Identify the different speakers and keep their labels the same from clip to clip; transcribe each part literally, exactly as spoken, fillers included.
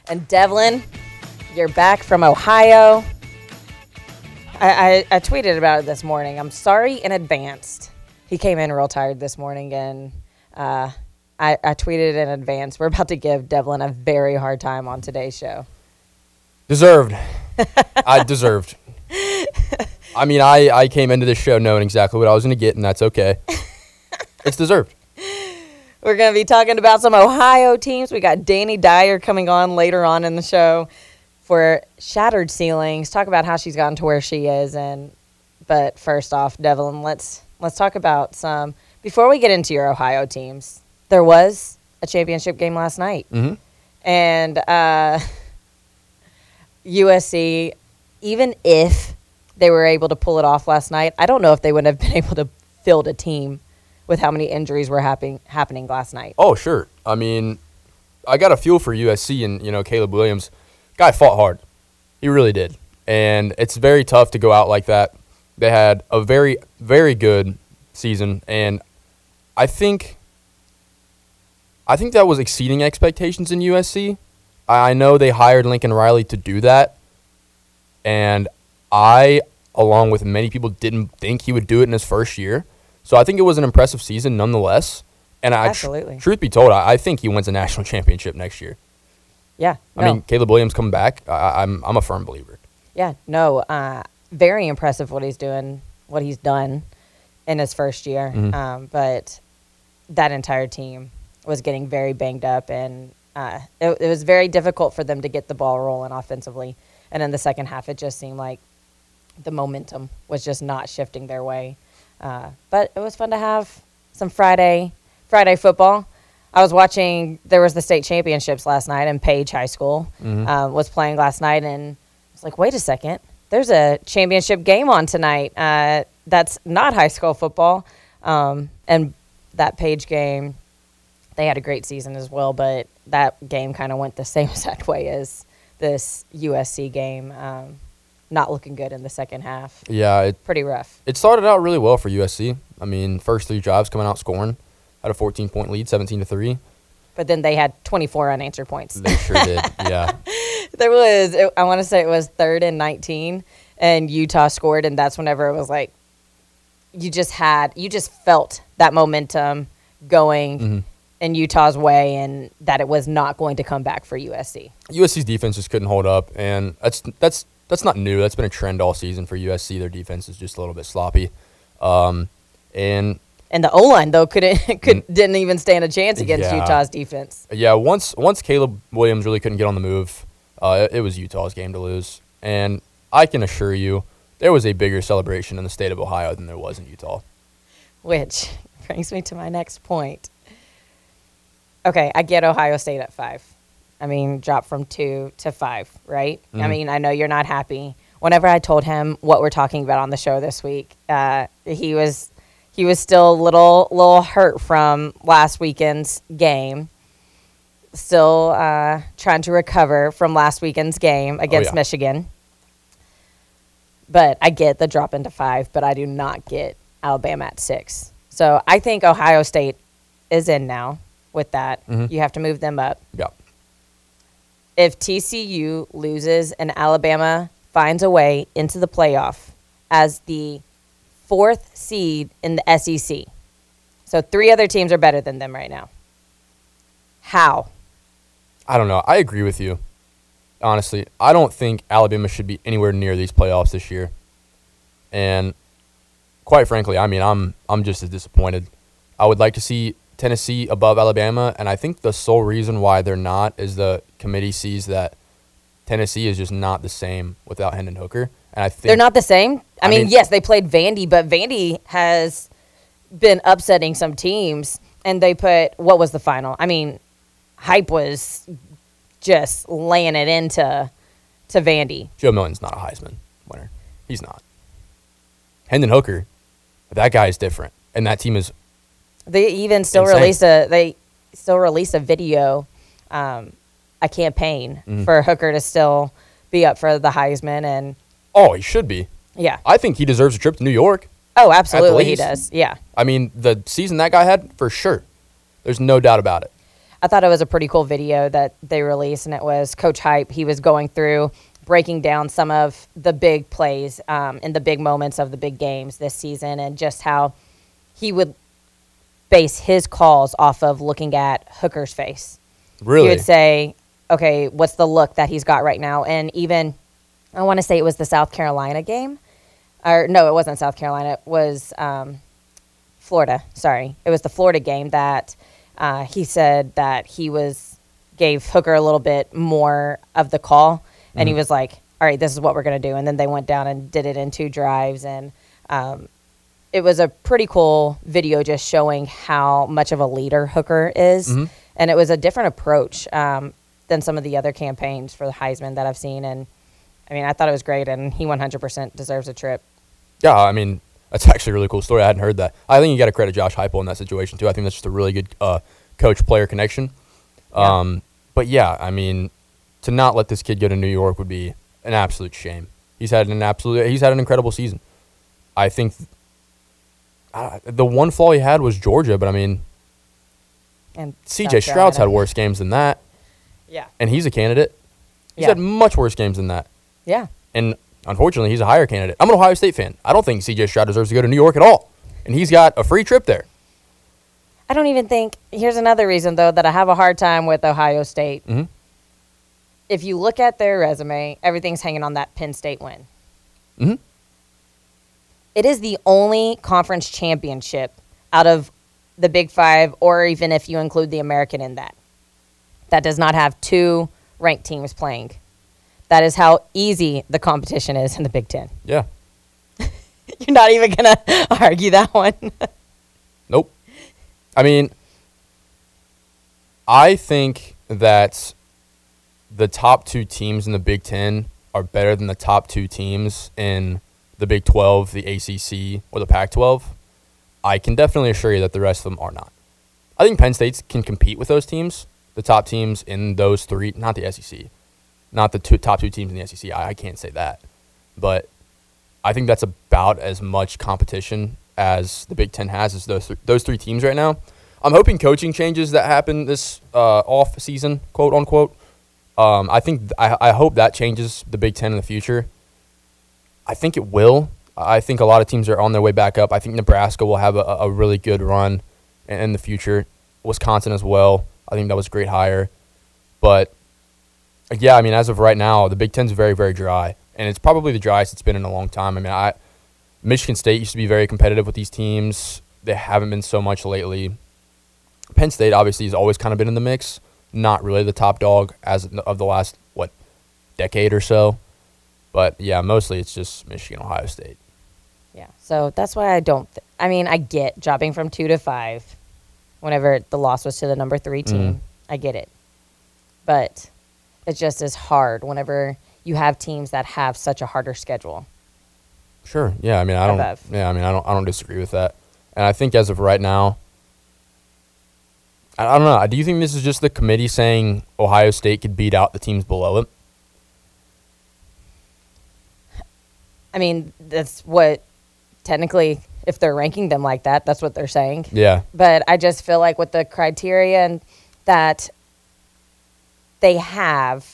Speaker 1: And Devlin, you're back from Ohio. I, I, I tweeted about it this morning. I'm sorry in advance. He came in real tired this morning, and uh, I, I tweeted in advance. We're about to give Devlin a very hard time on today's show.
Speaker 2: Deserved. I deserved. I mean, I, I came into this show knowing exactly what I was going to get, and that's okay. It's deserved.
Speaker 1: We're going to be talking about some Ohio teams. We got Danny Dyer coming on later on in the show for Shattered Ceilings. Talk about how she's gotten to where she is. And but first off, Devlin, let's let's talk about some. Before we get into your Ohio teams, there was a championship game last night,
Speaker 2: Mm-hmm.
Speaker 1: and uh, U S C. Even if they were able to pull it off last night, I don't know if they would have been able to field a team with how many injuries were happening happening last night.
Speaker 2: Oh, sure. I mean, I got a feel for U S C and, you know, Caleb Williams. Guy fought hard. He really did. And it's very tough to go out like that. They had a very, very good season. And I think I think that was exceeding expectations in U S C. I know they hired Lincoln Riley to do that. And I, along with many people, didn't think he would do it in his first year. So I think it was an impressive season nonetheless. And I,
Speaker 1: Absolutely.
Speaker 2: Tr- truth be told, I, I think he wins a national championship next year.
Speaker 1: Yeah.
Speaker 2: I
Speaker 1: no.
Speaker 2: mean, Caleb Williams coming back, I, I'm I'm a firm believer.
Speaker 1: Yeah, no, uh, very impressive what he's doing, what he's done in his first year.
Speaker 2: Mhm.
Speaker 1: Um, but that entire team was getting very banged up, and uh, it, it was very difficult for them to get the ball rolling offensively. And in the second half, it just seemed like the momentum was just not shifting their way. Uh, but it was fun to have some Friday Friday football. I was watching, there was the state championships last night, and Page High School
Speaker 2: Mhm.
Speaker 1: um, was playing last night, and I was like, wait a second, there's a championship game on tonight uh, that's not high school football. Um, and that Page game, they had a great season as well, but that game kind of went the same exact way as this U S C game. Um, not looking good in the second half.
Speaker 2: Yeah, it
Speaker 1: Pretty rough.
Speaker 2: it started out really well for U S C. I mean, first three drives coming out scoring, had a fourteen-point lead, seventeen to three.
Speaker 1: But then they had twenty-four unanswered points.
Speaker 2: They sure did, yeah.
Speaker 1: There was, it, I want to say it was third and nineteen, and Utah scored, and that's whenever it was like, you just had, you just felt that momentum going
Speaker 2: Mhm.
Speaker 1: in Utah's way, and that it was not going to come back for U S C.
Speaker 2: U S C's defense just couldn't hold up, and that's that's that's not new. That's been a trend all season for U S C. Their defense is just a little bit sloppy, um, and
Speaker 1: And the O-line, though, couldn't, could, didn't even stand a chance against
Speaker 2: Yeah.
Speaker 1: Utah's defense.
Speaker 2: yeah, once once Caleb Williams really couldn't get on the move, uh, it, it was Utah's game to lose. And I can assure you, there was a bigger celebration in the state of Ohio than there was in Utah.
Speaker 1: Which brings me to my next point. Okay, I get Ohio State at five. I mean, drop from two to five, right? I
Speaker 2: Mhm.
Speaker 1: mean, I know you're not happy. Whenever I told him what we're talking about on the show this week, uh, he was he was still a little little hurt from last weekend's game. Still uh, trying to recover from last weekend's game against
Speaker 2: yeah.
Speaker 1: Michigan. But I get the drop into five, but I do not get Alabama at six. So I think Ohio State is in now with that.
Speaker 2: Mhm.
Speaker 1: You have to move them up.
Speaker 2: Yeah.
Speaker 1: If T C U loses and Alabama finds a way into the playoff as the fourth seed in the S E C, so three other teams are better than them right now. How?
Speaker 2: I don't know. I agree with you. Honestly, I don't think Alabama should be anywhere near these playoffs this year. And quite frankly, I mean, I'm I'm just as disappointed. I would like to see Tennessee above Alabama, and I think the sole reason why they're not is the committee sees that Tennessee is just not the same without Hendon Hooker. And I think
Speaker 1: They're not the same? I,
Speaker 2: I
Speaker 1: mean,
Speaker 2: mean-
Speaker 1: yes, they played Vandy, but Vandy has been upsetting some teams, and they put, what was the final? I mean, Hype was just laying it into to Vandy.
Speaker 2: Joe Milton's not a Heisman winner. He's not. Hendon Hooker, that guy is different, and that team is
Speaker 1: They even still
Speaker 2: Insane.
Speaker 1: released a they still released a video, um, a campaign
Speaker 2: Mhm.
Speaker 1: for Hooker to still be up for the Heisman, and
Speaker 2: oh, he should be.
Speaker 1: yeah,
Speaker 2: I think he deserves a trip to New York.
Speaker 1: oh, absolutely, he
Speaker 2: least.
Speaker 1: does. Yeah,
Speaker 2: I mean, the season that guy had, for sure. There's no doubt about it.
Speaker 1: I thought it was a pretty cool video that they released, and it was Coach Hype. He was going through, breaking down some of the big plays um, and the big moments of the big games this season, and just how he would base his calls off of looking at Hooker's face.
Speaker 2: Really?
Speaker 1: He would say, okay, what's the look that he's got right now? And even, I want to say it was the South Carolina game. Or no, it wasn't South Carolina. It was um, Florida. Sorry. It was the Florida game that uh, he said that he was, gave Hooker a little bit more of the call. And mm-hmm. he was like, all right, this is what we're going to do. And then they went down and did it in two drives. And um, it was a pretty cool video just showing how much of a leader Hooker is. Mm-hmm. And it was a different approach um, than some of the other campaigns for the Heisman that I've seen. And, I mean, I thought it was great, and he one hundred percent deserves a trip.
Speaker 2: Yeah, I mean, that's actually a really cool story. I hadn't heard that. I think you got to credit Josh Heupel in that situation, too. I think that's just a really good uh, coach-player connection.
Speaker 1: Yeah.
Speaker 2: Um, but, yeah, I mean, to not let this kid go to New York would be an absolute shame. He's had an absolute, he's had an incredible season. I think uh, the one flaw he had was Georgia, but, I mean,
Speaker 1: and
Speaker 2: C J Stroud's had worse games than that.
Speaker 1: Yeah.
Speaker 2: And he's a candidate. He's
Speaker 1: yeah.
Speaker 2: had much worse games than that.
Speaker 1: Yeah.
Speaker 2: And unfortunately, he's a higher candidate. I'm an Ohio State fan. I don't think C J Stroud deserves to go to New York at all. And he's got a free trip there.
Speaker 1: I don't even think – here's another reason, though, that I have a hard time with Ohio State.
Speaker 2: Mm-hmm.
Speaker 1: If you look at their resume, everything's hanging on that Penn State win.
Speaker 2: Mm-hmm.
Speaker 1: It is the only conference championship out of the Big Five, or even if you include the American in that, that does not have two ranked teams playing. That is how easy the competition is in the Big Ten.
Speaker 2: Yeah.
Speaker 1: You're not even going to argue that one.
Speaker 2: Nope. I mean, I think that the top two teams in the Big Ten are better than the top two teams in the Big twelve, the A C C, or the Pac twelve. I can definitely assure you that the rest of them are not. I think Penn State can compete with those teams, the top teams in those three, not the S E C, not the two, top two teams in the S E C. I, I can't say that. But I think that's about as much competition as the Big Ten has as those, th- those three teams right now. I'm hoping coaching changes that happen this uh, off season, quote unquote. Um, I think I, I hope that changes the Big Ten in the future. I think it will. I think a lot of teams are on their way back up. I think Nebraska will have a, a really good run in, in the future. Wisconsin as well. I think that was a great hire. But, yeah, I mean, as of right now, the Big Ten's very, very dry. And it's probably the driest it's been in a long time. I mean, I Michigan State used to be very competitive with these teams. They haven't been so much lately. Penn State, obviously, has always kind of been in the mix. Not really the top dog as of the last, what, decade or so. But, yeah, mostly it's just Michigan, Ohio State.
Speaker 1: Yeah, so that's why I don't th- – I mean, I get dropping from two to five whenever the loss was to the number three team. Mm. I get it. But it just is hard whenever you have teams that have such a harder schedule.
Speaker 2: Sure. Yeah, I mean, I don't
Speaker 1: Above.
Speaker 2: Yeah, I mean, I don't I don't disagree with that. And I think as of right now, I, I don't know. Do you think this is just the committee saying Ohio State could beat out the teams below it?
Speaker 1: I mean, that's what technically, if they're ranking them like that, that's what they're saying.
Speaker 2: Yeah.
Speaker 1: But I just feel like with the criteria and that they have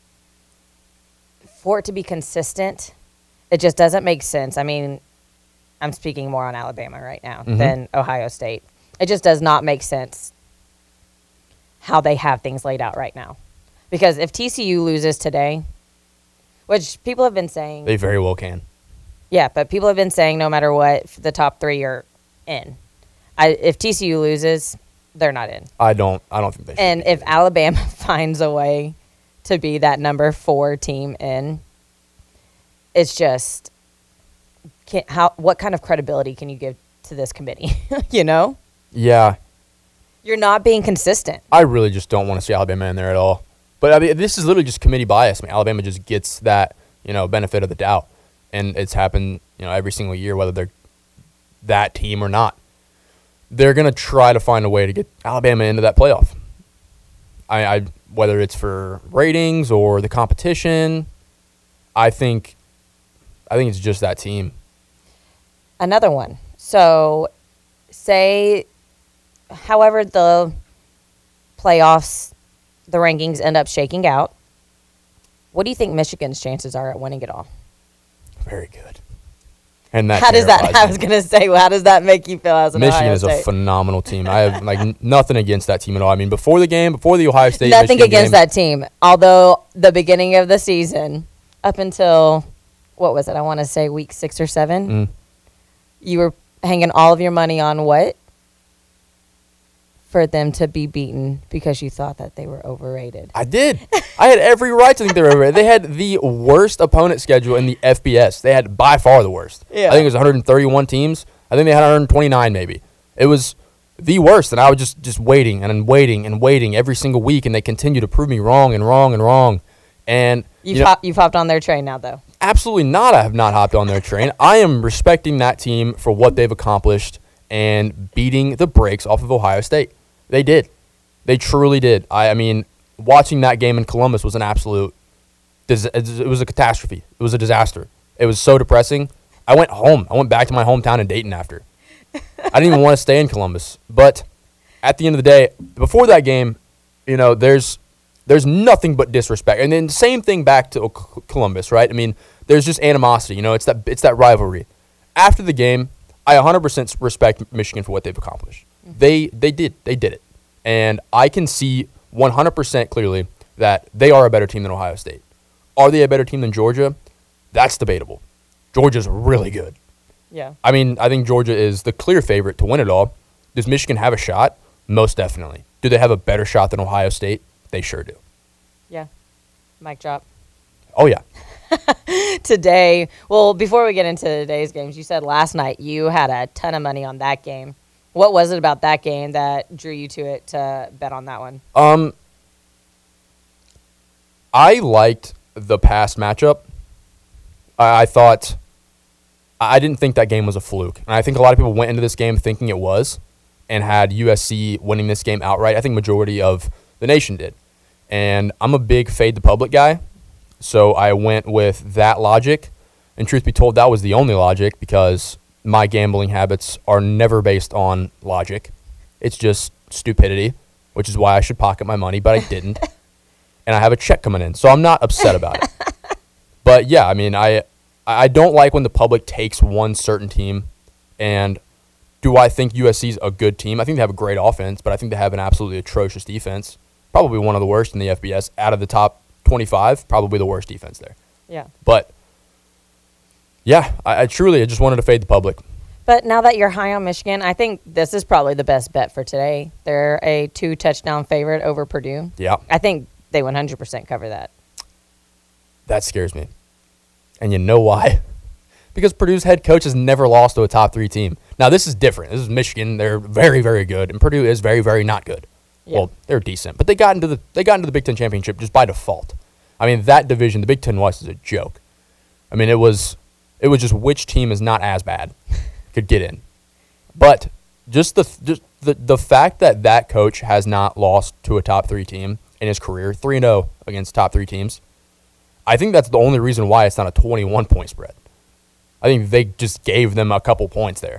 Speaker 1: for it to be consistent, it just doesn't make sense. I mean, I'm speaking more on Alabama right now mm-hmm. than Ohio State. It just does not make sense how they have things laid out right now. Because if T C U loses today, which people have been saying.
Speaker 2: They very well can.
Speaker 1: Yeah, but people have been saying no matter what, the top three are in. I, if T C U loses, they're not in.
Speaker 2: I don't I don't think they should.
Speaker 1: And if Alabama finds a way to be that number four team in, it's just can, how what kind of credibility can you give to this committee? You know?
Speaker 2: Yeah.
Speaker 1: You're not being consistent.
Speaker 2: I really just don't want to see Alabama in there at all. But I mean, this is literally just committee bias. I mean, Alabama just gets that, you know, benefit of the doubt. And it's happened, you know, every single year, whether they're that team or not. They're going to try to find a way to get Alabama into that playoff. I, I whether it's for ratings or the competition, I think I think it's just that team.
Speaker 1: Another one. So say, however, the playoffs, the rankings end up shaking out, what do you think Michigan's chances are at winning it all?
Speaker 2: Very good. And that
Speaker 1: how does that?
Speaker 2: terrifies
Speaker 1: I
Speaker 2: me.
Speaker 1: was gonna say, well, how does that make you feel as an
Speaker 2: Michigan
Speaker 1: Ohio
Speaker 2: is
Speaker 1: State?
Speaker 2: a phenomenal team. I have like n- nothing against that team at all. I mean, before the game, before the Ohio State,
Speaker 1: Nothing
Speaker 2: Michigan
Speaker 1: against
Speaker 2: game,
Speaker 1: that team. Although the beginning of the season, up until what was it? I want to say week six or seven.
Speaker 2: Mm.
Speaker 1: You were hanging all of your money on what? For them to be beaten because you thought that they were overrated.
Speaker 2: I did. I had every right to think they were over. They had the worst opponent schedule in the F B S. They had by far the worst.
Speaker 1: Yeah.
Speaker 2: I think it was one hundred thirty-one teams. I think they had one hundred twenty-nine maybe. It was the worst, and I was just, just waiting and waiting and waiting every single week, and they continue to prove me wrong and wrong and wrong. And
Speaker 1: You've,
Speaker 2: you know,
Speaker 1: hop, you've hopped on their train now, though.
Speaker 2: absolutely not. I have not hopped on their train. I am respecting that team for what they've accomplished and beating the brakes off of Ohio State. They did. They truly did. I, I mean, watching that game in Columbus was an absolute, dis- it was a catastrophe. It was a disaster. It was so depressing. I went home. I went back to my hometown in Dayton after. I didn't even want to stay in Columbus. But at the end of the day, before that game, you know, there's there's nothing but disrespect. And then same thing back to C- Columbus, right? I mean, there's just animosity. You know, it's that it's that rivalry. After the game, I one hundred percent respect Michigan for what they've accomplished. Mm-hmm. They they did. They did it. And I can see one hundred percent clearly that they are a better team than Ohio State. Are they a better team than Georgia? That's debatable. Georgia's really good.
Speaker 1: Yeah.
Speaker 2: I mean, I think Georgia is the clear favorite to win it all. Does Michigan have a shot? Most definitely. Do they have a better shot than Ohio State? They sure do.
Speaker 1: Yeah. Mic drop.
Speaker 2: Oh, yeah.
Speaker 1: Today, well, before we get into today's games, you said last night you had a ton of money on that game. What was it about that game that drew you to it to bet on that one?
Speaker 2: Um, I liked the past matchup. I, I thought, I didn't think that game was a fluke. And I think a lot of people went into this game thinking it was and had U S C winning this game outright. I think majority of the nation did. And I'm a big fade the public guy. So I went with that logic. And truth be told, that was the only logic because my gambling habits are never based on logic. It's just stupidity, which is why I should pocket my money, but I didn't. And I have a check coming in, so I'm not upset about it. But yeah, I mean, I I don't like when the public takes one certain team. And do I think U S C's a good team? I think they have a great offense, but I think they have an absolutely atrocious defense. Probably one of the worst in the F B S. Out of the top twenty-five, probably the worst defense there.
Speaker 1: Yeah.
Speaker 2: But yeah, I, I truly I just wanted to fade the public.
Speaker 1: But now that you're high on Michigan, I think this is probably the best bet for today. They're a two touchdown favorite over Purdue.
Speaker 2: Yeah.
Speaker 1: I think they one hundred percent cover that.
Speaker 2: That scares me. And you know why? Because Purdue's head coach has never lost to a top three team. Now, this is different. This is Michigan. They're very, very good. And Purdue is very, very not good.
Speaker 1: Yeah.
Speaker 2: Well, they're decent. But they got into the they got into the Big Ten championship just by default. I mean, that division, the Big Ten West, is a joke. I mean, it was it was just which team is not as bad could get in. But just the just the, the fact that that coach has not lost to a top three team in his career, three and oh against top three teams, I think that's the only reason why it's not a twenty-one point spread. I think they just gave them a couple points there.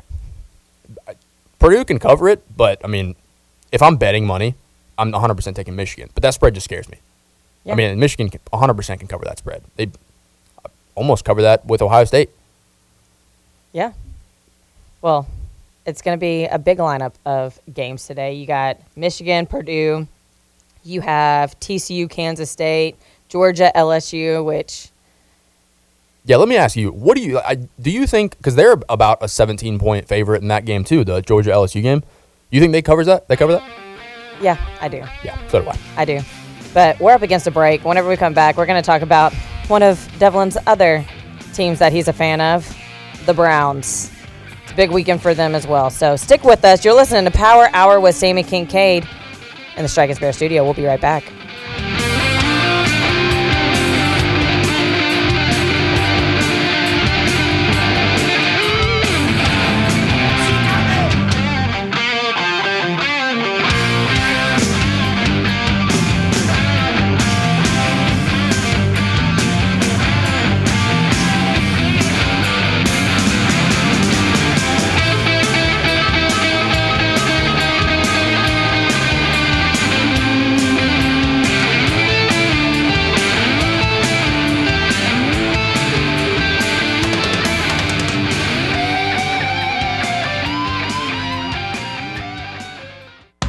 Speaker 2: Purdue can cover it, but, I mean, if I'm betting money, I'm one hundred percent taking Michigan. But that spread just scares me.
Speaker 1: Yeah.
Speaker 2: I mean, Michigan can, one hundred percent can cover that spread. They almost cover that with Ohio State.
Speaker 1: Yeah. Well, it's going to be a big lineup of games today. You got Michigan, Purdue. You have T C U, Kansas State, Georgia, L S U, which...
Speaker 2: Yeah, let me ask you, what do you I, do you think, because they're about a seventeen-point favorite in that game too, the Georgia-L S U game. You think they covers that? They cover that?
Speaker 1: Yeah, I do.
Speaker 2: Yeah, so do I.
Speaker 1: I do. But we're up against a break. Whenever we come back, we're going to talk about one of Devlin's other teams that he's a fan of, the Browns. It's a big weekend for them as well. So stick with us. You're listening to Power Hour with Sammy Kincaid in the Strike and Spare studio. We'll be right back.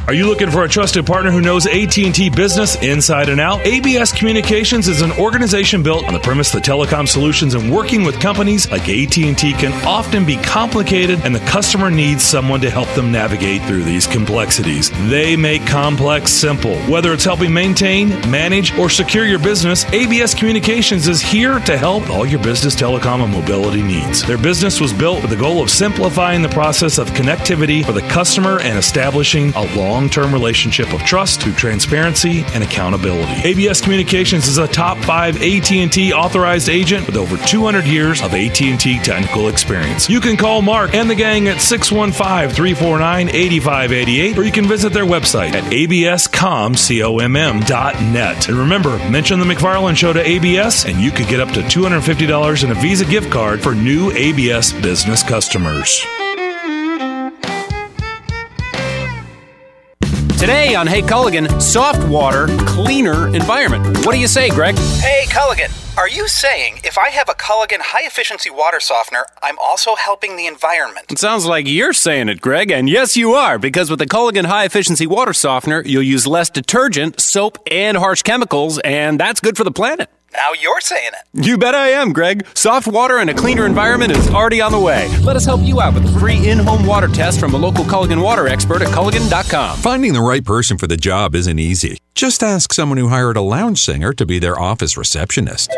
Speaker 3: Are you looking for a trusted partner who knows A T and T business inside and out? A B S Communications is an organization built on the premise that telecom solutions and working with companies like A T and T can often be complicated, and the customer needs someone to help them navigate through these complexities. They make complex simple. Whether it's helping maintain, manage, or secure your business, A B S Communications is here to help with all your business telecom and mobility needs. Their business was built with the goal of simplifying the process of connectivity for the customer and establishing a long-term relationship of trust through transparency and accountability. A B S Communications is a top five A T and T authorized agent with over two hundred years of A T and T technical experience. You can call Mark and the gang at six one five, three four nine, eight five eight eight, or you can visit their website at a b s com dot net. And remember, mention the McFarland Show to A B S, and you could get up to two hundred fifty dollars in a Visa gift card for new A B S business customers.
Speaker 4: Today on Hey Culligan, soft water, cleaner environment. What do you say, Greg?
Speaker 5: Hey Culligan, are you saying if I have a Culligan high-efficiency water softener, I'm also helping the environment?
Speaker 4: It sounds like you're saying it, Greg, and yes you are, because with the Culligan high-efficiency water softener, you'll use less detergent, soap, and harsh chemicals, and that's good for the planet.
Speaker 5: Now you're saying it.
Speaker 4: You bet I am, Greg. Soft water and a cleaner environment is already on the way. Let us help you out with a free in-home water test from a local Culligan water expert at Culligan dot com.
Speaker 6: Finding the right person for the job isn't easy. Just ask someone who hired a lounge singer to be their office receptionist.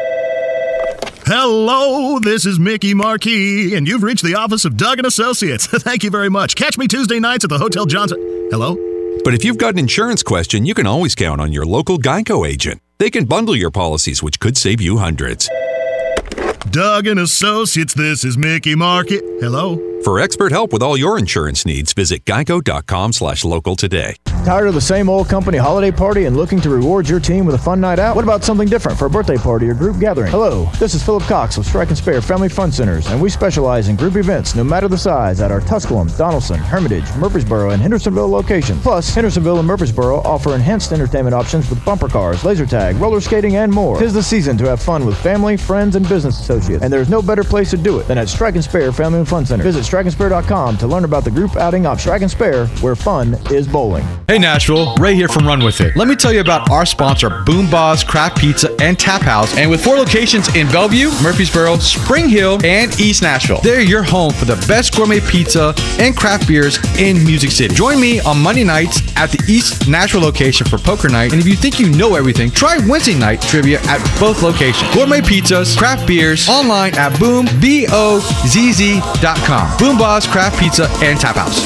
Speaker 7: Hello, this is Mickey Marquis, and you've reached the office of Doug and Associates. Thank you very much. Catch me Tuesday nights at the Hotel Johnson. Hello?
Speaker 6: But if you've got an insurance question, you can always count on your local Geico agent. They can bundle your policies, which could save you hundreds.
Speaker 7: Doug and Associates, this is Mickey Market. Hello?
Speaker 6: For expert help with all your insurance needs, visit geico dot com slash local today.
Speaker 8: Tired of the same old company holiday party and looking to reward your team with a fun night out? What about something different for a birthday party or group gathering? Hello, this is Philip Cox of Strike and Spare Family Fun Centers, and we specialize in group events no matter the size at our Tusculum, Donaldson, Hermitage, Murfreesboro, and Hendersonville locations. Plus, Hendersonville and Murfreesboro offer enhanced entertainment options with bumper cars, laser tag, roller skating, and more. 'Tis the season to have fun with family, friends, and business associates, and there's no better place to do it than at Strike and Spare Family and Fun Center. Visit strike and spare dot com to learn about the group outing of Strike and Spare, where fun is bowling.
Speaker 9: Hey Nashville, Ray here from Run With It. Let me tell you about our sponsor, Boom Boss Craft Pizza and Tap House, and with four locations in Bellevue, Murfreesboro, Spring Hill, and East Nashville. They're your home for the best gourmet pizza and craft beers in Music City. Join me on Monday nights at the East Nashville location for poker night, and if you think you know everything, try Wednesday night trivia at both locations. Gourmet pizzas, craft beers, online at boom, B O Z Z dot com. Boom Boss Craft Pizza and Tap House.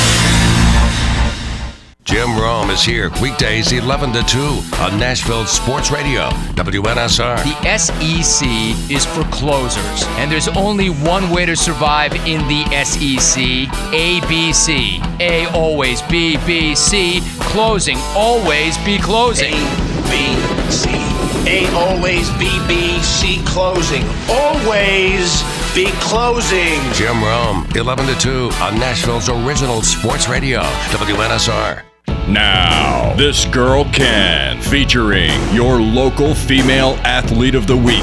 Speaker 10: Jim Rome is here weekdays eleven to two on Nashville Sports Radio, W N S R.
Speaker 11: The S E C is for closers, and there's only one way to survive in the S E C, A B C. A always B, B, C, closing, always be closing.
Speaker 12: A, B, C. A always B, B, C, closing. Always be closing.
Speaker 10: Jim Rome, eleven to two on Nashville's original sports radio, W N S R.
Speaker 13: Now, This Girl Can, featuring your local female athlete of the week.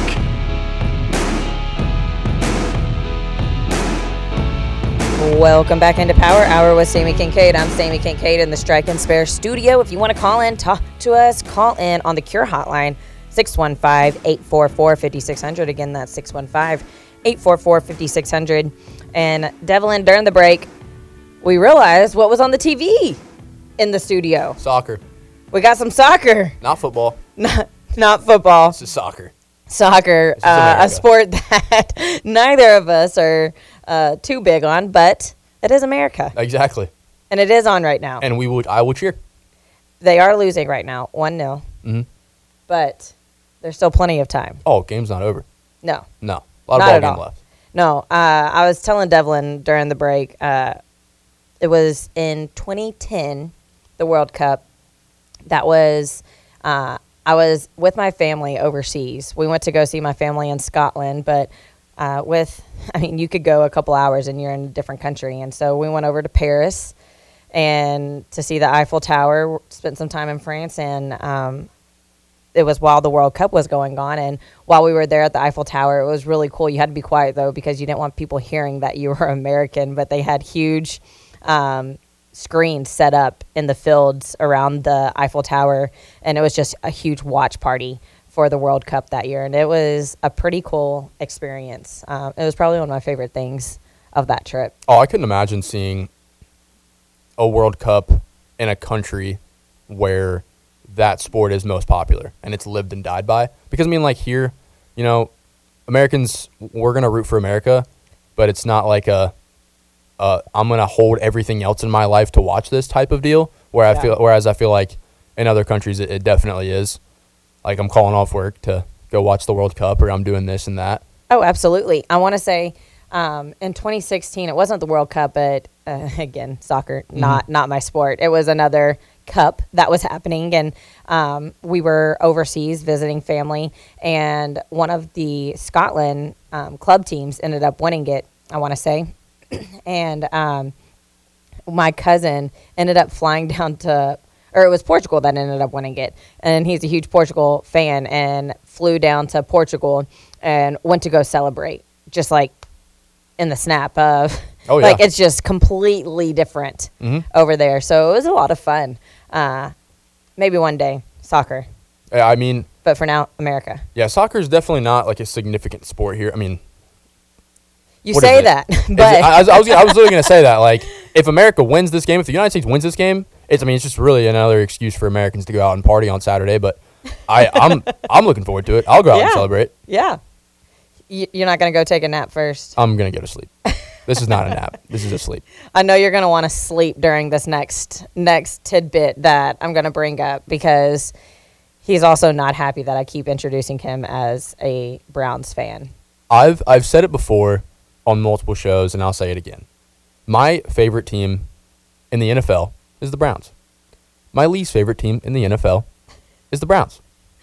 Speaker 1: Welcome back into Power Hour with Sammy Kincaid. I'm Sammy Kincaid in the Strike and Spare studio. If you want to call in, talk to us, call in on the Cure Hotline, six one five, eight four four, five six zero zero. Again, that's six one five, eight four four, five six zero zero. And Devlin, during the break, we realized what was on the T V in the studio.
Speaker 2: Soccer.
Speaker 1: We got some soccer.
Speaker 2: Not football.
Speaker 1: Not, not football.
Speaker 2: This is soccer.
Speaker 1: Soccer, uh, a sport that neither of us are uh, too big on, but it is America.
Speaker 2: Exactly.
Speaker 1: And it is on right now.
Speaker 2: And we would, I will cheer.
Speaker 1: They are losing right now, one nil.
Speaker 2: Mm-hmm.
Speaker 1: But there's still plenty of time.
Speaker 2: Oh, game's not over.
Speaker 1: No.
Speaker 2: No. A lot
Speaker 1: Not
Speaker 2: of ball
Speaker 1: at
Speaker 2: game
Speaker 1: all.
Speaker 2: left.
Speaker 1: No. Uh, I was telling Devlin during the break, uh, it was in twenty ten, the World Cup. That was, uh, I was with my family overseas. We went to go see my family in Scotland, but uh, with, I mean, you could go a couple hours and you're in a different country. And so we went over to Paris and to see the Eiffel Tower, spent some time in France, and um, it was while the World Cup was going on. And while we were there at the Eiffel Tower, it was really cool. You had to be quiet, though, because you didn't want people hearing that you were American, but they had huge um, screens set up in the fields around the Eiffel Tower, and it was just a huge watch party for the World Cup that year, and it was a pretty cool experience. Um, it was probably one of my favorite things of that trip.
Speaker 2: Oh, I couldn't imagine seeing a World Cup in a country where that sport is most popular and it's lived and died by. Because, I mean, like here, you know, Americans, we're going to root for America, but it's not like a, uh, I'm going to hold everything else in my life to watch this type of deal, where I
Speaker 1: Yeah.
Speaker 2: feel, whereas I feel like in other countries it, it definitely is. Like, I'm calling off work to go watch the World Cup, or I'm doing this and that.
Speaker 1: Oh, absolutely. I want to say um, in twenty sixteen, it wasn't the World Cup, but uh, again, soccer,
Speaker 2: Mm-hmm.
Speaker 1: not not my sport. It was another cup that was happening, and um, we were overseas visiting family, and one of the Scotland um, club teams ended up winning it, I want to say. and um, my cousin ended up flying down to, or it was Portugal that ended up winning it, and he's a huge Portugal fan, and flew down to Portugal and went to go celebrate, just like in the snap of,
Speaker 2: Oh, yeah.
Speaker 1: like it's just completely different
Speaker 2: Mhm.
Speaker 1: over there. So it was a lot of fun. Uh, maybe one day, soccer.
Speaker 2: Yeah, I mean,
Speaker 1: But for now, America.
Speaker 2: yeah, soccer is definitely not like a significant sport here. I mean,
Speaker 1: You
Speaker 2: what is
Speaker 1: say
Speaker 2: it?
Speaker 1: that,
Speaker 2: Is it-
Speaker 1: but
Speaker 2: I, I was, I was, I was literally going to say that. Like, if America wins this game, if the United States wins this game, it's, I mean, it's just really another excuse for Americans to go out and party on Saturday. But I, I'm, I'm looking forward to it. I'll go out and
Speaker 1: Yeah.
Speaker 2: celebrate.
Speaker 1: yeah. Y- You're not going to go take a nap first.
Speaker 2: I'm going to go to sleep. This is not a nap. This is a sleep.
Speaker 1: I know you're going to want to sleep during this next next tidbit that I'm going to bring up, because he's also not happy that I keep introducing him as a Browns fan.
Speaker 2: I've, I've said it before on multiple shows, and I'll say it again. My favorite team in the N F L is the Browns. My least favorite team in the N F L is the Browns.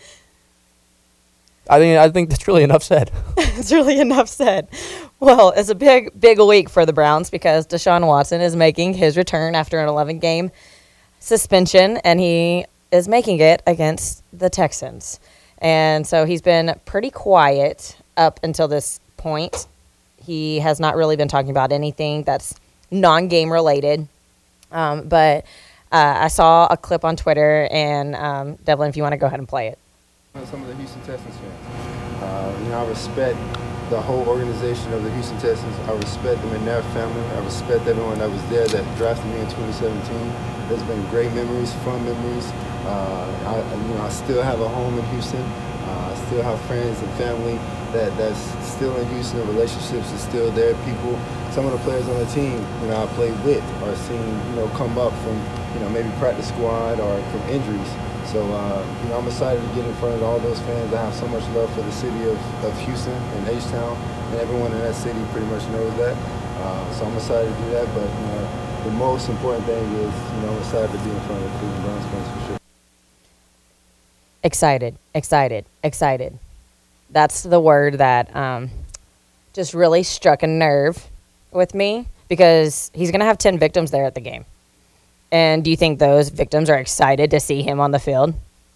Speaker 2: I think I think that's really enough said.
Speaker 1: It's really enough said. Well, it's a big, big week for the Browns, because Deshaun Watson is making his return after an eleven-game suspension, and he is making it against the Texans. And so he's been pretty quiet up until this point. He has not really been talking about anything that's non-game related. Um, but uh, I saw a clip on Twitter, and um, Devlin, if you want to go ahead and play it.
Speaker 14: Some of the Houston Texans fans. Uh, you know, I respect the whole organization of the Houston Texans. I respect them and their family. I respect everyone that was there that drafted me in twenty seventeen. There's been great memories, fun memories. Uh, I, you know, I still have a home in Houston. Uh, I still have friends and family that, that's still in Houston. The relationships are still there. People, some of the players on the team, you know, I played with or seen, you know, come up from, you know, maybe practice squad or from injuries. So, uh, you know, I'm excited to get in front of all those fans that have so much love for the city of, of Houston and H-Town, and everyone in that city pretty much knows that. Uh, so I'm excited to do that, but, you know, the most important thing is, you know, I'm excited to be in front of the Cleveland Browns fans for sure.
Speaker 1: Excited, excited, excited. That's the word that um, just really struck a nerve with me, because he's going to have ten victims there at the game. And do you think those victims are excited to see him on the field?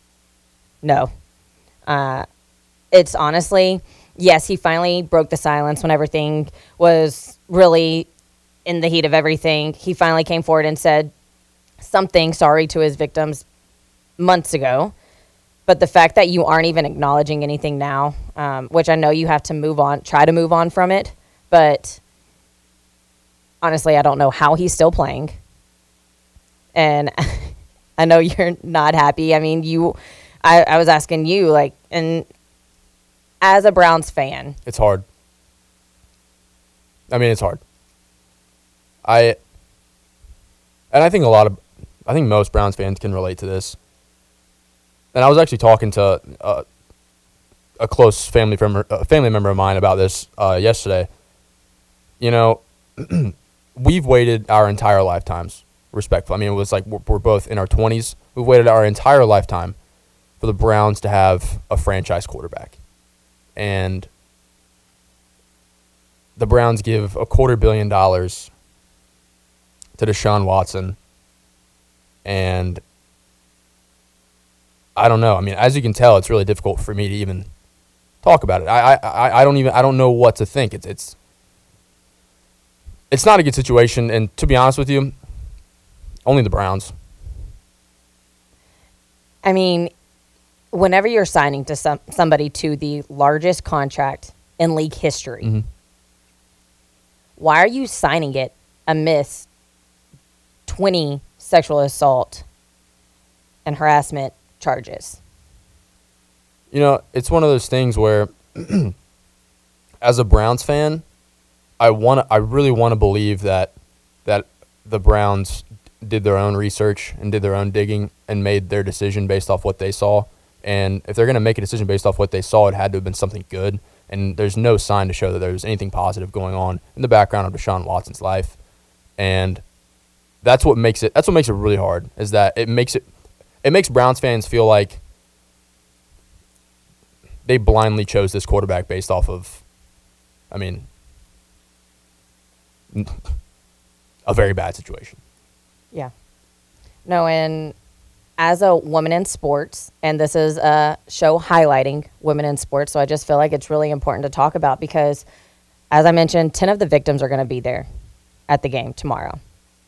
Speaker 1: No. Uh, it's honestly, yes, he finally broke the silence when everything was really in the heat of everything. He finally came forward and said something sorry to his victims months ago. But the fact that you aren't even acknowledging anything now, um, which I know you have to move on, try to move on from it. But honestly, I don't know how he's still playing. And I know you're not happy. I mean, you, I, I was asking you, like, and as a Browns fan.
Speaker 2: It's hard. I mean, it's hard. I, and I think a lot of, I think most Browns fans can relate to this. And I was actually talking to uh, a close family member, a family member of mine about this uh, yesterday. You know, we've waited our entire lifetimes, respectfully. I mean, it was like we're, we're both in our twenties. We've waited our entire lifetime for the Browns to have a franchise quarterback. And the Browns give a quarter billion dollars to Deshaun Watson. And I don't know. I mean, as you can tell, it's really difficult for me to even talk about it. I I, I don't even I don't know what to think. It's it's it's not a good situation. And to be honest with you, Only the Browns.
Speaker 1: I mean, whenever you're signing to some somebody to the largest contract in league history,
Speaker 2: Mm-hmm.
Speaker 1: why are you signing it amidst twenty sexual assault and harassment charges?
Speaker 2: You know, it's one of those things where, as a Browns fan, I want I really want to believe that that the Browns did their own research and did their own digging and made their decision based off what they saw. And if they're going to make a decision based off what they saw, it had to have been something good. And there's no sign to show that there was anything positive going on in the background of Deshaun Watson's life. And that's what makes it that's what makes it really hard, is that it makes it it makes Browns fans feel like they blindly chose this quarterback based off of, I mean, a very bad situation.
Speaker 1: Yeah. No, and as a woman in sports, and this is a show highlighting women in sports, so I just feel like it's really important to talk about because, as I mentioned, ten of the victims are going to be there at the game tomorrow.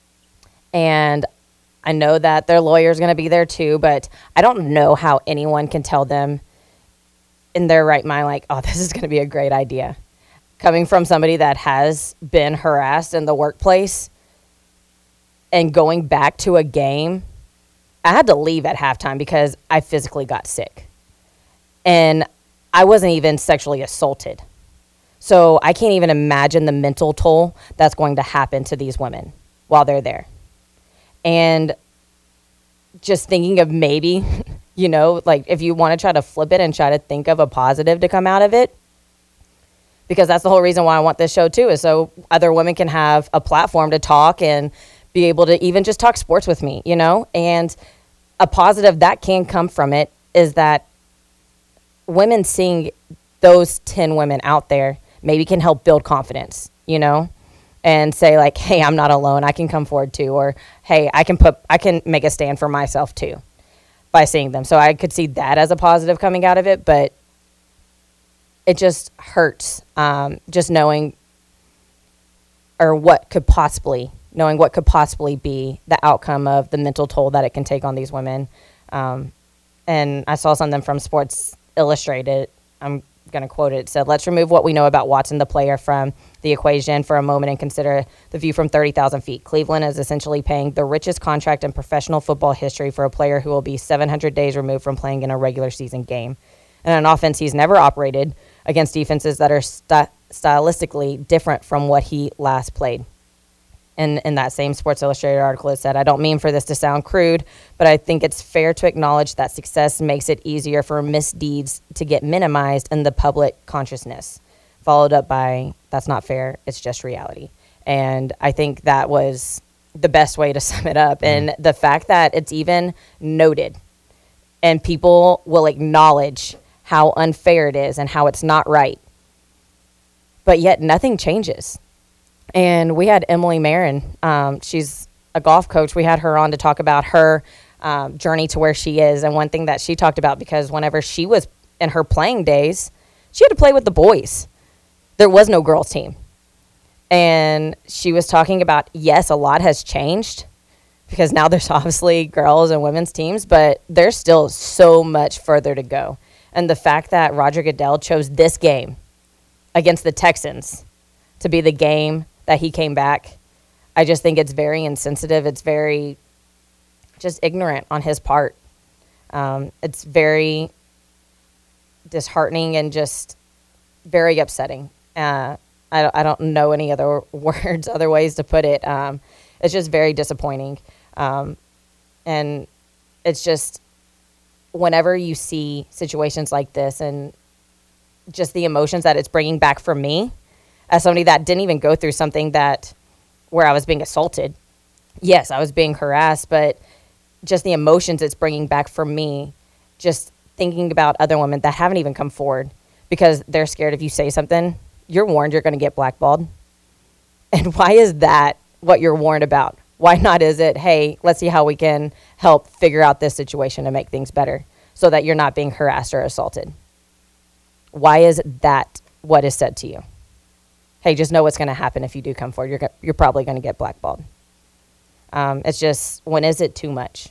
Speaker 1: And I know that their lawyer is going to be there too, but I don't know how anyone can tell them in their right mind, like, oh, this is going to be a great idea. Coming from somebody that has been harassed in the workplace and going back to a game, I had to leave at halftime because I physically got sick. And I wasn't even sexually assaulted. So I can't even imagine the mental toll that's going to happen to these women while they're there. And just thinking of maybe, you know, like if you want to try to flip it and try to think of a positive to come out of it, because that's the whole reason why I want this show too, is so other women can have a platform to talk and be able to even just talk sports with me, you know? And a positive that can come from it is that women seeing those ten women out there maybe can help build confidence, you know? And say like, hey, I'm not alone. I can come forward too. Or, hey, I can put, I can make a stand for myself too by seeing them. So I could see that as a positive coming out of it, but it just hurts um, just knowing or what could possibly knowing what could possibly be the outcome of the mental toll that it can take on these women. Um, and I saw something from Sports Illustrated. I'm going to quote it. It said, let's remove what we know about Watson, the player, from the equation for a moment and consider the view from thirty thousand feet. Cleveland is essentially paying the richest contract in professional football history for a player who will be seven hundred days removed from playing in a regular season game. And an offense he's never operated against defenses that are st- stylistically different from what he last played. And in that same Sports Illustrated article, it said, I don't mean for this to sound crude, but I think it's fair to acknowledge that success makes it easier for misdeeds to get minimized in the public consciousness. Followed up by, that's not fair, it's just reality. And I think that was the best way to sum it up. Mm-hmm. And the fact that it's even noted and people will acknowledge how unfair it is and how it's not right, but yet nothing changes. And we had Emily Marin. Um, she's a golf coach. We had her on to talk about her um, journey to where she is. And one thing that she talked about, because whenever she was in her playing days, she had to play with the boys. There was no girls team. And she was talking about, yes, a lot has changed because now there's obviously girls and women's teams, but there's still so much further to go. And the fact that Roger Goodell chose this game against the Texans to be the game that he came back, I just think it's very insensitive. It's very just ignorant on his part. Um, it's very disheartening and just very upsetting. Uh, I, I don't know any other words, other ways to put it. Um, it's just very disappointing. Um, and it's just whenever you see situations like this and just the emotions that it's bringing back for me, as somebody that didn't even go through something that where I was being assaulted. Yes, I was being harassed, but just the emotions it's bringing back for me, just thinking about other women that haven't even come forward because they're scared if you say something, you're warned you're going to get blackballed. And why is that what you're warned about? Why not is it, hey, let's see how we can help figure out this situation to make things better so that you're not being harassed or assaulted? Why is that what is said to you? Hey, just know what's going to happen if you do come forward. You're you're probably going to get blackballed. Um, it's just, when is it too much?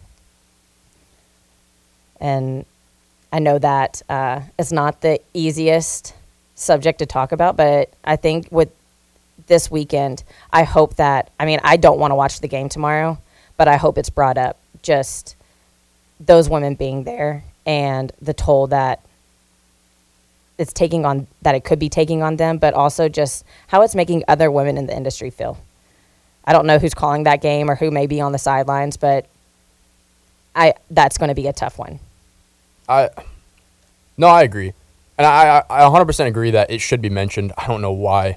Speaker 1: And I know that uh, it's not the easiest subject to talk about, but I think with this weekend, I hope that, I mean, I don't want to watch the game tomorrow, but I hope it's brought up, just those women being there and the toll that it's taking on, that it could be taking on them, but also just how it's making other women in the industry feel. I don't know who's calling that game or who may be on the sidelines, but I that's going to be a tough one.
Speaker 2: I no, I agree, and I, I I one hundred percent agree that it should be mentioned. I don't know why.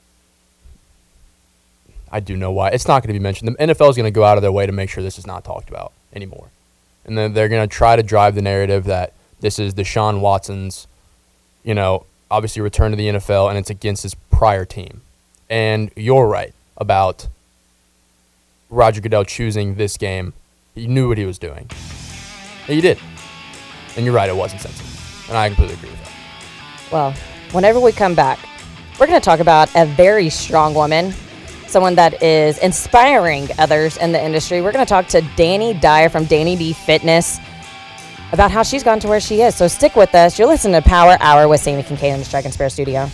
Speaker 2: I do know why. It's not going to be mentioned. The N F L is going to go out of their way to make sure this is not talked about anymore, and then they're going to try to drive the narrative that this is Deshaun Watson's, you know, obviously return to the N F L, and it's against his prior team. And you're right about Roger Goodell choosing this game. He knew what he was doing. He did. And you're right, it wasn't sensitive. And I completely agree with that.
Speaker 1: Well, whenever we come back, we're going to talk about a very strong woman, someone that is inspiring others in the industry. We're going to talk to Danny Dyer from Danny D Fitness about how she's gotten to where she is. So stick with us. You're listening to Power Hour with Sammy Kincaid in the Strike and Spare studio.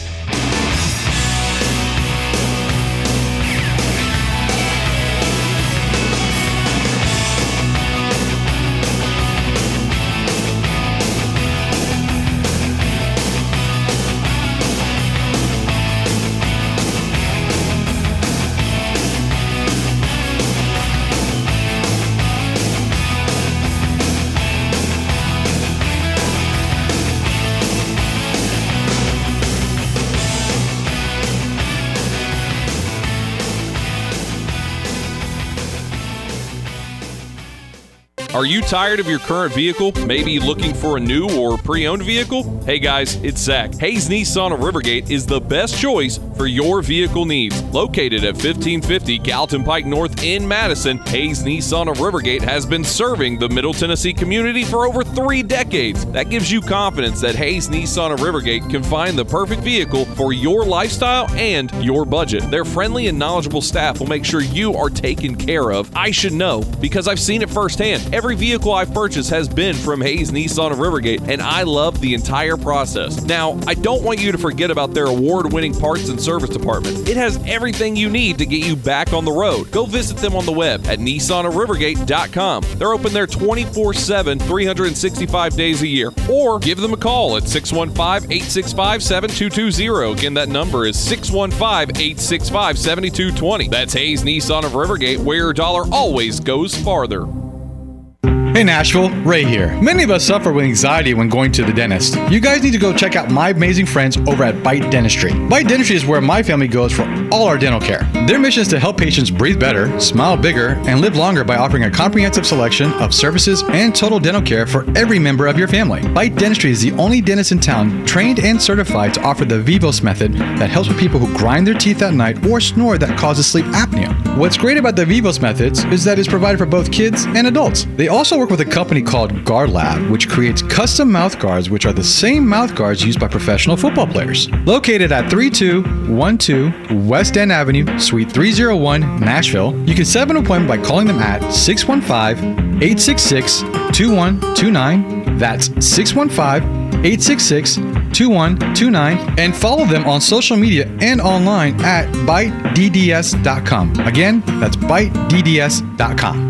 Speaker 13: Are you tired of your current vehicle? Maybe looking for a new or pre-owned vehicle? Hey guys, it's Zach. Hayes Nissan of Rivergate is the best choice for your vehicle needs. Located at fifteen fifty Gallatin Pike North in Madison, Hayes Nissan of Rivergate has been serving the Middle Tennessee community for over three decades. That gives you confidence that Hayes Nissan of Rivergate can find the perfect vehicle for your lifestyle and your budget. Their friendly and knowledgeable staff will make sure you are taken care of. I should know because I've seen it firsthand. Every vehicle I've purchased has been from Hayes Nissan of Rivergate, and I love the entire process. Now, I don't want you to forget about their award-winning parts and service department. It has everything you need to get you back on the road. Go visit them on the web at nissan of rivergate dot com. They're open there twenty-four seven, three hundred sixty-five days a year. Or give them a call at six one five, eight six five, seven two two zero. Again, that number is six one five, eight six five, seven two two zero. That's Hayes Nissan of Rivergate, where your dollar always goes farther.
Speaker 9: Hey Nashville, Ray here. Many of us suffer with anxiety when going to the dentist. You guys need to go check out my amazing friends over at Bite Dentistry. Bite Dentistry is where my family goes for all our dental care. Their mission is to help patients breathe better, smile bigger, and live longer by offering a comprehensive selection of services and total dental care for every member of your family. Bite Dentistry is the only dentist in town trained and certified to offer the Vivos method that helps with people who grind their teeth at night or snore that causes sleep apnea. What's great about the Vivos methods is that it's provided for both kids and adults. They also work with a company called Guard Lab, which creates custom mouth guards, which are the same mouth guards used by professional football players. Located at thirty-two twelve West End Avenue, Suite three oh one, Nashville, you can set up an appointment by calling them at six one five, eight six six, two one two nine. That's six one five, eight six six, two one two nine, and follow them on social media and online at bite d d s dot com. Again, that's bite d d s dot com.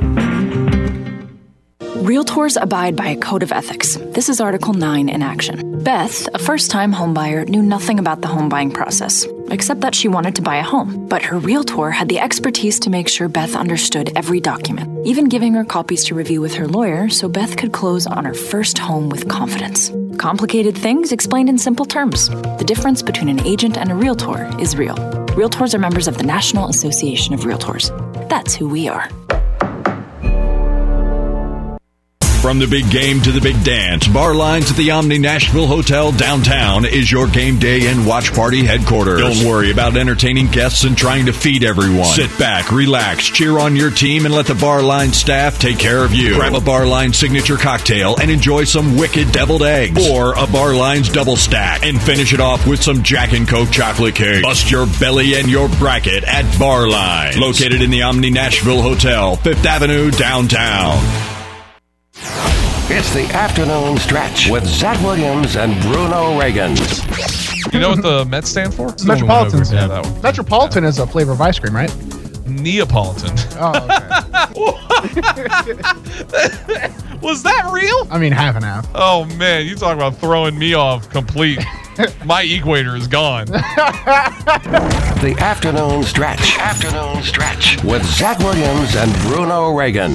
Speaker 15: Realtors abide by a code of ethics. This is Article nine in action. Beth, a first-time homebuyer, knew nothing about the home buying process, except that she wanted to buy a home. But her realtor had the expertise to make sure Beth understood every document, even giving her copies to review with her lawyer so Beth could close on her first home with confidence. Complicated things explained in simple terms. The difference between an agent and a realtor is real. Realtors are members of the National Association of Realtors. That's who we are.
Speaker 6: From the big game to the big dance, Bar Lines at the Omni Nashville Hotel downtown is your game day and watch party headquarters. Don't worry about entertaining guests and trying to feed everyone. Sit back, relax, cheer on your team, and let the Bar Line staff take care of you. Grab a Bar Line signature cocktail and enjoy some wicked deviled eggs, or a Bar Line's double stack, and finish it off with some Jack and Coke chocolate cake. Bust your belly and your bracket at Bar Lines, located in the Omni Nashville Hotel, Fifth Avenue, downtown.
Speaker 10: It's the afternoon stretch with Zach Williams and Bruno Reagan.
Speaker 16: You know what the Mets stand for?
Speaker 17: Metropolitan.
Speaker 16: Yeah, that one.
Speaker 17: Metropolitan is a flavor of ice cream, right?
Speaker 16: Neapolitan.
Speaker 17: Oh, okay.
Speaker 16: Was that real?
Speaker 17: I mean, half and half.
Speaker 16: Oh, man. You talk about throwing me off complete. My equator is gone.
Speaker 10: The afternoon stretch. Afternoon stretch with Zach Williams and Bruno Reagan.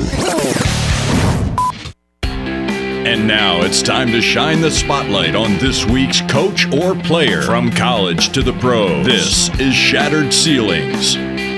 Speaker 6: And now it's time to shine the spotlight on this week's coach or player. From college to the pros, this is Shattered Ceilings.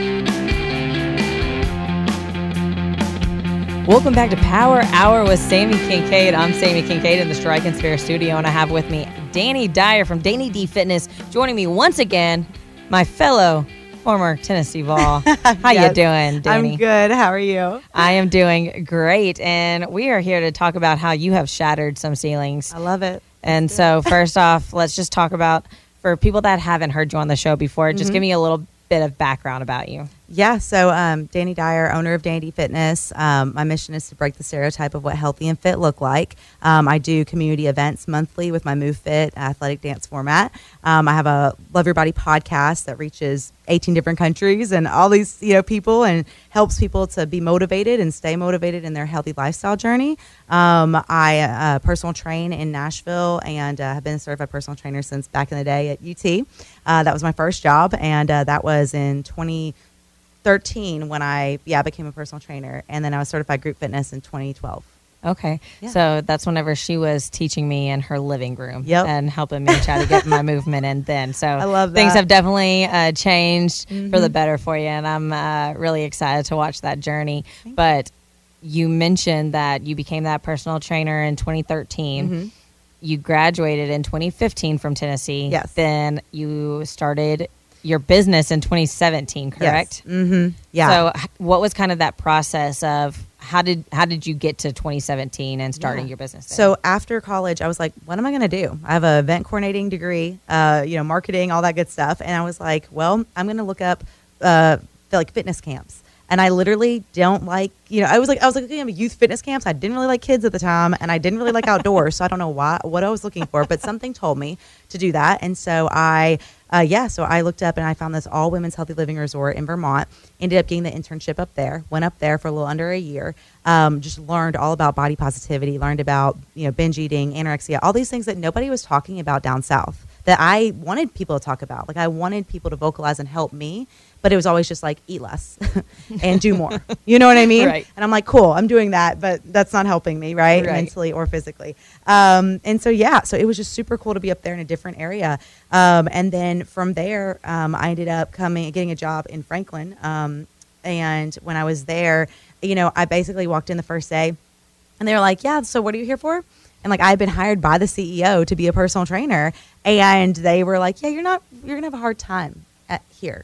Speaker 1: Welcome back to Power Hour with Sammy Kincaid. I'm Sammy Kincaid in the Strike and Spare studio, and I have with me Danny Dyer from Danny D Fitness, joining me once again, my fellow former Tennessee Vol. How yes, you doing, Danny?
Speaker 18: I'm good. How are you?
Speaker 1: I am doing great, and we are here to talk about how you have shattered some ceilings.
Speaker 18: I love it.
Speaker 1: And so first off, let's just talk about, for people that haven't heard you on the show before, just mm-hmm. give me a little bit of background about you.
Speaker 18: Yeah, so um, Danny Dyer, owner of Danny D Fitness. Um, my mission is to break the stereotype of what healthy and fit look like. Um, I do community events monthly with my Move Fit athletic dance format. Um, I have a Love Your Body podcast that reaches eighteen different countries and all these you know people and helps people to be motivated and stay motivated in their healthy lifestyle journey. Um, I uh, personal train in Nashville and uh, have been a certified personal trainer since back in the day at U T. Uh, that was my first job, and uh, that was in twenty thirteen when I yeah became a personal trainer, and then I was certified group fitness in twenty twelve.
Speaker 1: Okay,
Speaker 18: yeah.
Speaker 1: So that's whenever she was teaching me in her living room
Speaker 18: yep.
Speaker 1: and helping me try to get my movement in then. So
Speaker 18: I love that.
Speaker 1: Things have definitely uh, changed
Speaker 18: mm-hmm.
Speaker 1: for the better for you, and I'm uh, really excited to watch that journey.
Speaker 18: Thank
Speaker 1: but you mentioned that you became that personal trainer in twenty thirteen.
Speaker 18: Mm-hmm.
Speaker 1: You graduated in twenty fifteen from Tennessee.
Speaker 18: Yes.
Speaker 1: Then you started your business in twenty seventeen, correct?
Speaker 18: Yes. Mm-hmm. Yeah.
Speaker 1: So what was kind of that process of how did how did you get to twenty seventeen and starting
Speaker 18: yeah.
Speaker 1: your business there?
Speaker 18: So after college, I was like, what am I going to do? I have an event coordinating degree, uh, you know, marketing, all that good stuff. And I was like, well, I'm going to look up uh, like fitness camps. And I literally don't like, you know, I was like, I was like, looking at youth fitness camps. I didn't really like kids at the time, and I didn't really like outdoors. So I don't know why, what I was looking for, but something told me to do that. And so I, uh, yeah, so I looked up and I found this all women's healthy living resort in Vermont. Ended up getting the internship up there. Went up there for a little under a year. Um, just learned all about body positivity. Learned about you know binge eating, anorexia, all these things that nobody was talking about down south. That I wanted people to talk about. Like I wanted people to vocalize and help me. But it was always just like, eat less and do more. You know what I mean?
Speaker 1: Right.
Speaker 18: And I'm like, cool, I'm doing that, but that's not helping me, right?
Speaker 1: Right.
Speaker 18: Mentally or physically. Um, and so, yeah, so it was just super cool to be up there in a different area. Um, and then from there, um, I ended up coming, getting a job in Franklin. Um, and when I was there, you know, I basically walked in the first day and they were like, yeah, so what are you here for? And like, I had been hired by the C E O to be a personal trainer. And they were like, yeah, you're not, you're gonna have a hard time at here.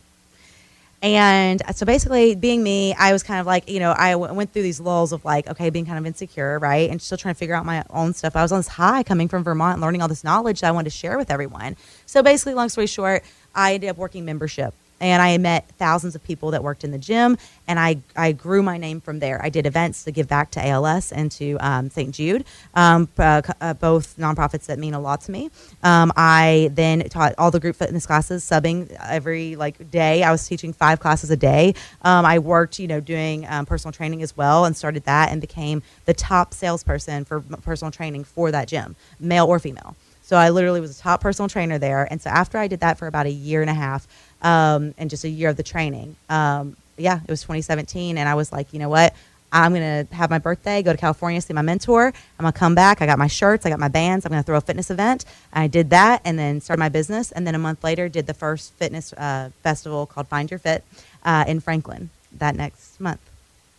Speaker 18: And so basically being me, I was kind of like, you know, I w- went through these lulls of like, okay, being kind of insecure, right? And still trying to figure out my own stuff. I was on this high coming from Vermont, learning all this knowledge that I wanted to share with everyone. So basically, long story short, I ended up working membership. And I met thousands of people that worked in the gym, and I, I grew my name from there. I did events to give back to A L S and to um, Saint Jude, um, uh, uh, both nonprofits that mean a lot to me. Um, I then taught all the group fitness classes, subbing every like day. I was teaching five classes a day. Um, I worked, you know, doing um, personal training as well, and started that and became the top salesperson for personal training for that gym, male or female. So I literally was a top personal trainer there. And so after I did that for about a year and a half, Um, and just a year of the training. Um, yeah, it was twenty seventeen, and I was like, you know what? I'm going to have my birthday, go to California, see my mentor. I'm going to come back. I got my shirts. I got my bands. I'm going to throw a fitness event. I did that and then started my business. And then a month later, did the first fitness uh, festival called Find Your Fit uh, in Franklin that next month.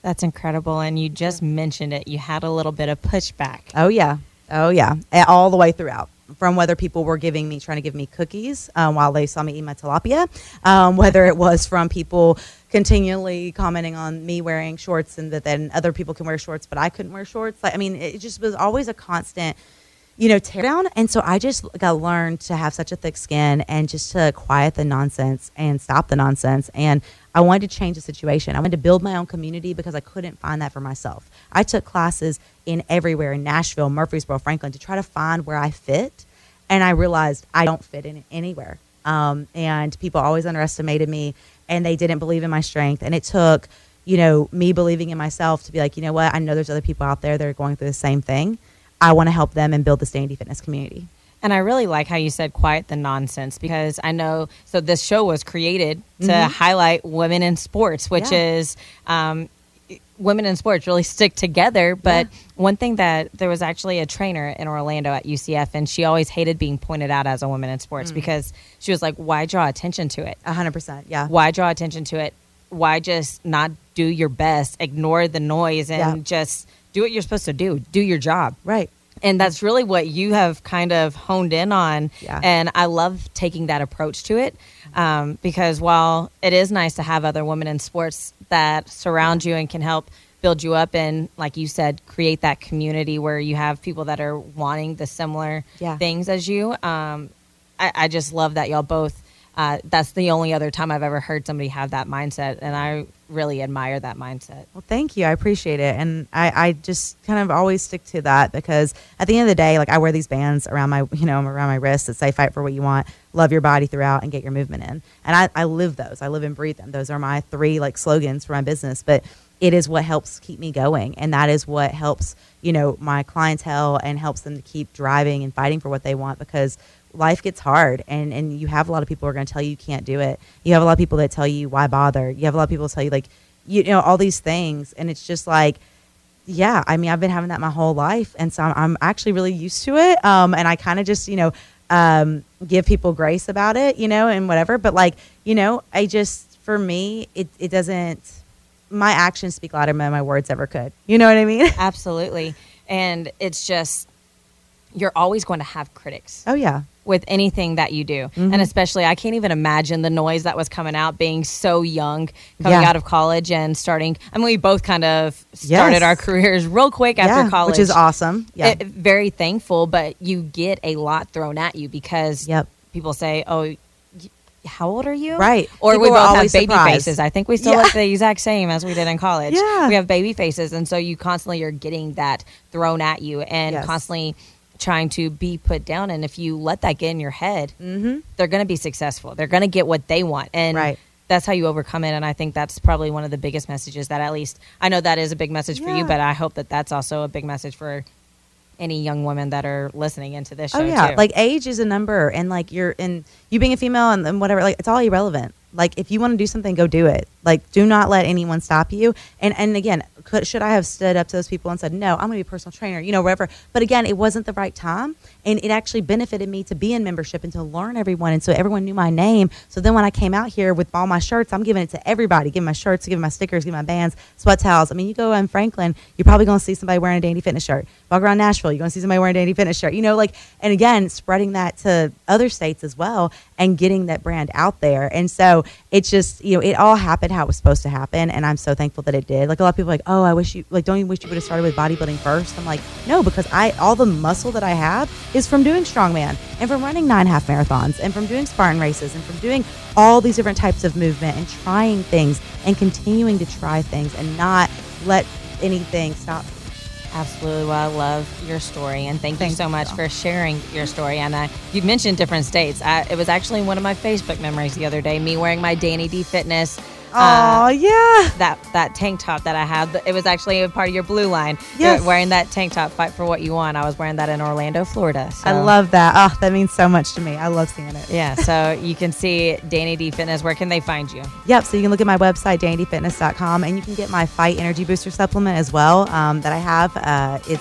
Speaker 1: That's incredible. And you just mentioned it. You had a little bit of pushback.
Speaker 18: Oh, yeah. Oh, yeah. A- All the way throughout. From whether people were giving me, trying to give me cookies um, while they saw me eat my tilapia, um, whether it was from people continually commenting on me wearing shorts and that then other people can wear shorts, but I couldn't wear shorts. Like, I mean, it just was always a constant, you know, tear down. And so I just got learned to have such a thick skin and just to quiet the nonsense and stop the nonsense. And I wanted to change the situation. I wanted to build my own community because I couldn't find that for myself. I took classes in everywhere, in Nashville, Murfreesboro, Franklin, to try to find where I fit. And I realized I don't fit in anywhere. Um, and people always underestimated me and they didn't believe in my strength. And it took, you know, me believing in myself to be like, you know what? I know there's other people out there that are going through the same thing. I want to help them and build the Dandy Fitness community.
Speaker 1: And I really like how you said quiet the nonsense, because I know, so this show was created to
Speaker 18: Mhm.
Speaker 1: highlight women in sports, which
Speaker 18: Yeah.
Speaker 1: is um, women in sports really stick together. But
Speaker 18: Yeah.
Speaker 1: one thing that there was actually a trainer in Orlando at U C F, and she always hated being pointed out as a woman in sports
Speaker 18: Mm.
Speaker 1: because she was like, why draw attention to it?
Speaker 18: A hundred percent. Yeah.
Speaker 1: Why draw attention to it? Why just not do your best, ignore the noise, and
Speaker 18: Yeah.
Speaker 1: just do what you're supposed to do, do your job.
Speaker 18: Right.
Speaker 1: And that's really what you have kind of honed in on.
Speaker 18: Yeah.
Speaker 1: And I love taking that approach to it um, because while it is nice to have other women in sports that surround you and can help build you up and, like you said, create that community where you have people that are wanting the similar
Speaker 18: Yeah.
Speaker 1: things as you, um, I, I just love that y'all both, uh, that's the only other time I've ever heard somebody have that mindset. And I really admire that mindset.
Speaker 18: Well, thank you. I appreciate it. And I, I just kind of always stick to that because at the end of the day, like I wear these bands around my, you know, around my wrist that say fight for what you want, love your body throughout and get your movement in. And I, I live those. I live and breathe them. Those are my three like slogans for my business, but it is what helps keep me going. And that is what helps, you know, my clientele and helps them to keep driving and fighting for what they want because life gets hard and, and you have a lot of people who are going to tell you you can't do it. You have a lot of people that tell you why bother. You have a lot of people tell you like, you know, all these things. And it's just like, yeah, I mean, I've been having that my whole life. And so I'm, I'm actually really used to it. Um, and I kind of just, you know, um, give people grace about it, you know, and whatever. But like, you know, I just, for me, it, it doesn't, my actions speak louder than my words ever could. You know what I mean?
Speaker 1: Absolutely. And it's just, you're always going to have critics.
Speaker 18: Oh, yeah.
Speaker 1: With anything that you do.
Speaker 18: Mhm.
Speaker 1: And especially, I can't even imagine the noise that was coming out being so young, coming
Speaker 18: Yeah.
Speaker 1: out of college and starting. I mean, we both kind of started
Speaker 18: Yes.
Speaker 1: our careers real quick after
Speaker 18: Yeah,
Speaker 1: college.
Speaker 18: which is awesome. Yeah.
Speaker 1: It- very thankful, but you get a lot thrown at you because
Speaker 18: Yep.
Speaker 1: people say, oh, y- how old are you?
Speaker 18: Right.
Speaker 1: Or
Speaker 18: People
Speaker 1: we
Speaker 18: are
Speaker 1: both have
Speaker 18: always
Speaker 1: baby
Speaker 18: surprised.
Speaker 1: faces. I think we still
Speaker 18: Yeah.
Speaker 1: look the exact same as we did in college.
Speaker 18: Yeah.
Speaker 1: We have baby faces. And so you constantly are getting that thrown at you and
Speaker 18: Yes.
Speaker 1: constantly trying to be put down. And if you let that get in your head,
Speaker 18: Mm-hmm.
Speaker 1: they're going to be successful. They're going to get what they want. And
Speaker 18: Right.
Speaker 1: that's how you overcome it. And I think that's probably one of the biggest messages that at least, I know that is a big message for you,
Speaker 18: Yeah.
Speaker 1: but I hope that that's also a big message for any young women that are listening into this show
Speaker 18: Oh yeah,
Speaker 1: too.
Speaker 18: like age is a number, and like you're and you being a female and, and whatever, like it's all irrelevant. Like if you want to do something, go do it. Like do not let anyone stop you. And and again, could, should I have stood up to those people and said, no, I'm going to be a personal trainer, you know, whatever. But again, it wasn't the right time, and it actually benefited me to be in membership and to learn everyone, and so everyone knew my name. So then when I came out here with all my shirts, I'm giving it to everybody, giving my shirts, giving my stickers, giving my bands, sweat towels. I mean, you go in Franklin, you're probably going to see somebody wearing a Dandy Fitness shirt. Walk around Nashville, you're going to see somebody wearing a Dandy Fitness shirt. You know, like, and again, spreading that to other states as well and getting that brand out there. And so it's just, you know, it all happened how it was supposed to happen, and I'm so thankful that it did. Like a lot of people are like, oh, I wish you like don't you wish you would have started with bodybuilding first? I'm like, no, because I all the muscle that I have is from doing strongman and from running nine half marathons and from doing Spartan races and from doing all these different types of movement and trying things and continuing to try things and not let anything stop.
Speaker 1: Absolutely. Well, I love your story, and thank,
Speaker 18: Thank
Speaker 1: you so
Speaker 18: you.
Speaker 1: much for sharing your story. And uh, you mentioned different states. I, it was actually one of my Facebook memories the other day, me wearing my Danny D Fitness.
Speaker 18: Oh, yeah.
Speaker 1: That that tank top that I had. It was actually a part of your blue line.
Speaker 18: Yes.
Speaker 1: You're wearing that tank top, fight for what you want. I was wearing that in Orlando, Florida. So.
Speaker 18: I love that. Oh, that means so much to me. I love seeing it.
Speaker 1: Yeah, so you can see Danny D Fitness. Where can they find you?
Speaker 18: Yep. So you can look at my website, dandy fitness dot com, and you can get my Fight Energy Booster supplement as well um, that I have. Uh, it's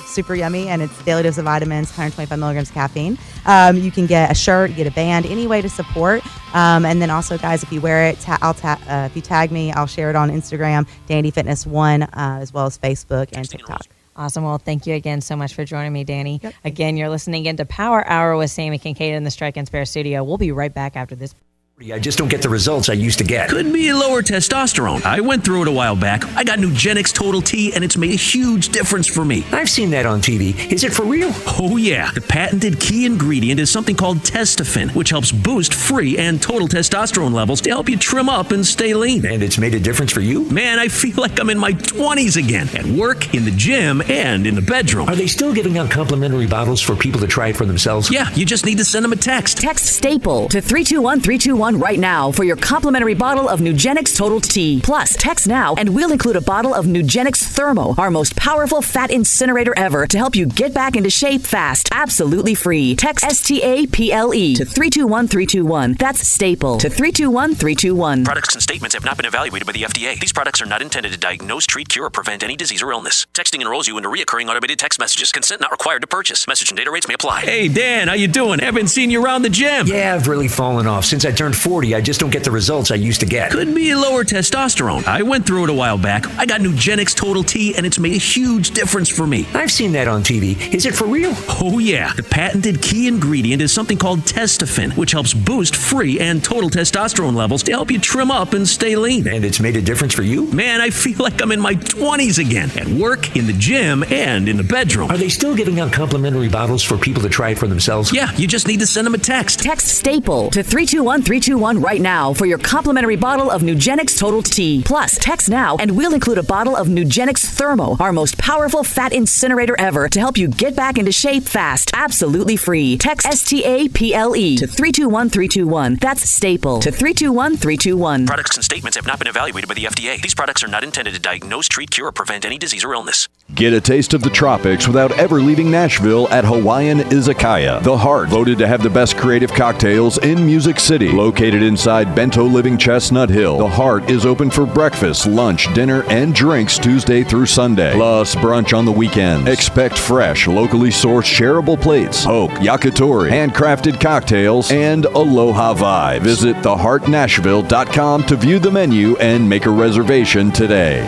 Speaker 18: super yummy, and it's daily dose of vitamins, one hundred twenty-five milligrams caffeine. Um, you can get a shirt, you get a band, any way to support. Um, and then also, guys, if you wear it, ta- I'll ta- uh, if you tag me, I'll share it on Instagram, Dandy Fitness One, uh, as well as Facebook and TikTok.
Speaker 1: Awesome. Well, thank you again so much for joining me, Danny. Yep. Again, you're listening into Power Hour with Sammy Kincaid in the Strike and Spare studio. We'll be right back after this.
Speaker 19: I just don't get the results I used to get. Could be lower testosterone. I went through it a while back. I got Nugenix Total T, and it's made a huge difference for me. I've seen that on T V. Is it for real? Oh, yeah. The patented key ingredient is something called Testofen, which helps boost free and total testosterone levels to help you trim up and stay lean. And it's made a difference for you? Man, I feel like I'm in my twenties again. At work, in the gym, and in the bedroom. Are they still giving out complimentary bottles for people to try it for themselves? Yeah, you just need to send them a text.
Speaker 20: Text STAPLE to three two one three two one right now for your complimentary bottle of Nugenix Total T. Plus, text now and we'll include a bottle of Nugenix Thermo, our most powerful fat incinerator ever, to help you get back into shape fast. Absolutely free. Text S T A P L E to three two one three two one. That's STAPLE to three two one three two one.
Speaker 19: Products and statements have not been evaluated by the F D A. These products are not intended to diagnose, treat, cure, or prevent any disease or illness. Texting enrolls you into recurring automated text messages. Consent not required to purchase. Message and data rates may apply. Hey, Dan, how you doing? Haven't seen you around the gym. Yeah, I've really fallen off. Since I turned forty, I just don't get the results I used to get. Could be lower testosterone. I went through it a while back. I got Nugenix Total T, and it's made a huge difference for me. I've seen that on T V. Is it for real? Oh, yeah. The patented key ingredient is something called Testofen, which helps boost free and total testosterone levels to help you trim up and stay lean. And it's made a difference for you? Man, I feel like I'm in my twenties again. At work, in the gym, and in the bedroom. Are they still giving out complimentary bottles for people to try it for themselves? Yeah, you just need to send them a text.
Speaker 20: Text STAPLE to three two one three two one right now for your complimentary bottle of Nugenix Total T. Plus, text now and we'll include a bottle of Nugenix Thermo, our most powerful fat incinerator ever, to help you get back into shape fast. Absolutely free. Text S T A P L E to three two one three two one. That's STAPLE to three two one three two one.
Speaker 19: Products and statements have not been evaluated by the F D A. These products are not intended to diagnose, treat, cure, or prevent any disease or illness.
Speaker 6: Get a taste of the tropics without ever leaving Nashville at Hawaiian Izakaya. The Heart, voted to have the best creative cocktails in Music City. Located inside Bento Living Chestnut Hill, The Heart is open for breakfast, lunch, dinner, and drinks Tuesday through Sunday, plus brunch on the weekends. Expect fresh, locally sourced shareable plates, poke, yakitori, handcrafted cocktails, and aloha vibe. Visit the heart nashville dot com to view the menu and make a reservation today.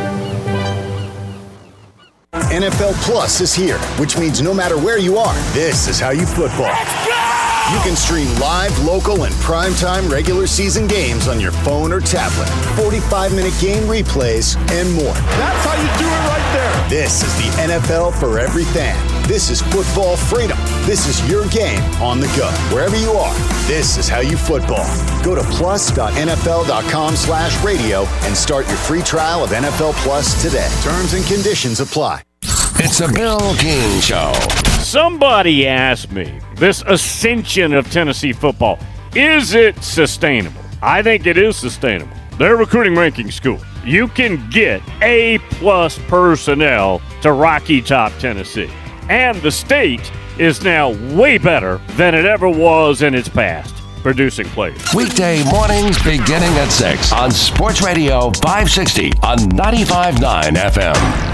Speaker 21: N F L Plus is here, which means no matter where you are, this is how you football. You can stream live, local, and primetime regular season games on your phone or tablet, forty-five minute game replays, and more. That's how you do it right there. This is the N F L for every fan. This is football freedom. This is your game on the go. Wherever you are, this is how you football. Go to plus dot N F L dot com slash radio and start your free trial of N F L Plus today. Terms and conditions apply.
Speaker 10: It's a Bill King Show.
Speaker 22: Somebody asked me, this ascension of Tennessee football, is it sustainable? I think it is sustainable. Their recruiting ranking school. You can get A-plus personnel to Rocky Top, Tennessee. And the state is now way better than it ever was in its past, producing players.
Speaker 10: Weekday mornings beginning at six on Sports Radio five sixty on ninety-five point nine F M.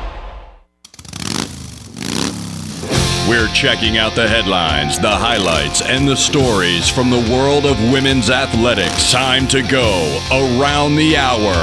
Speaker 6: We're checking out the headlines, the highlights, and the stories from the world of women's athletics. Time to go around the hour.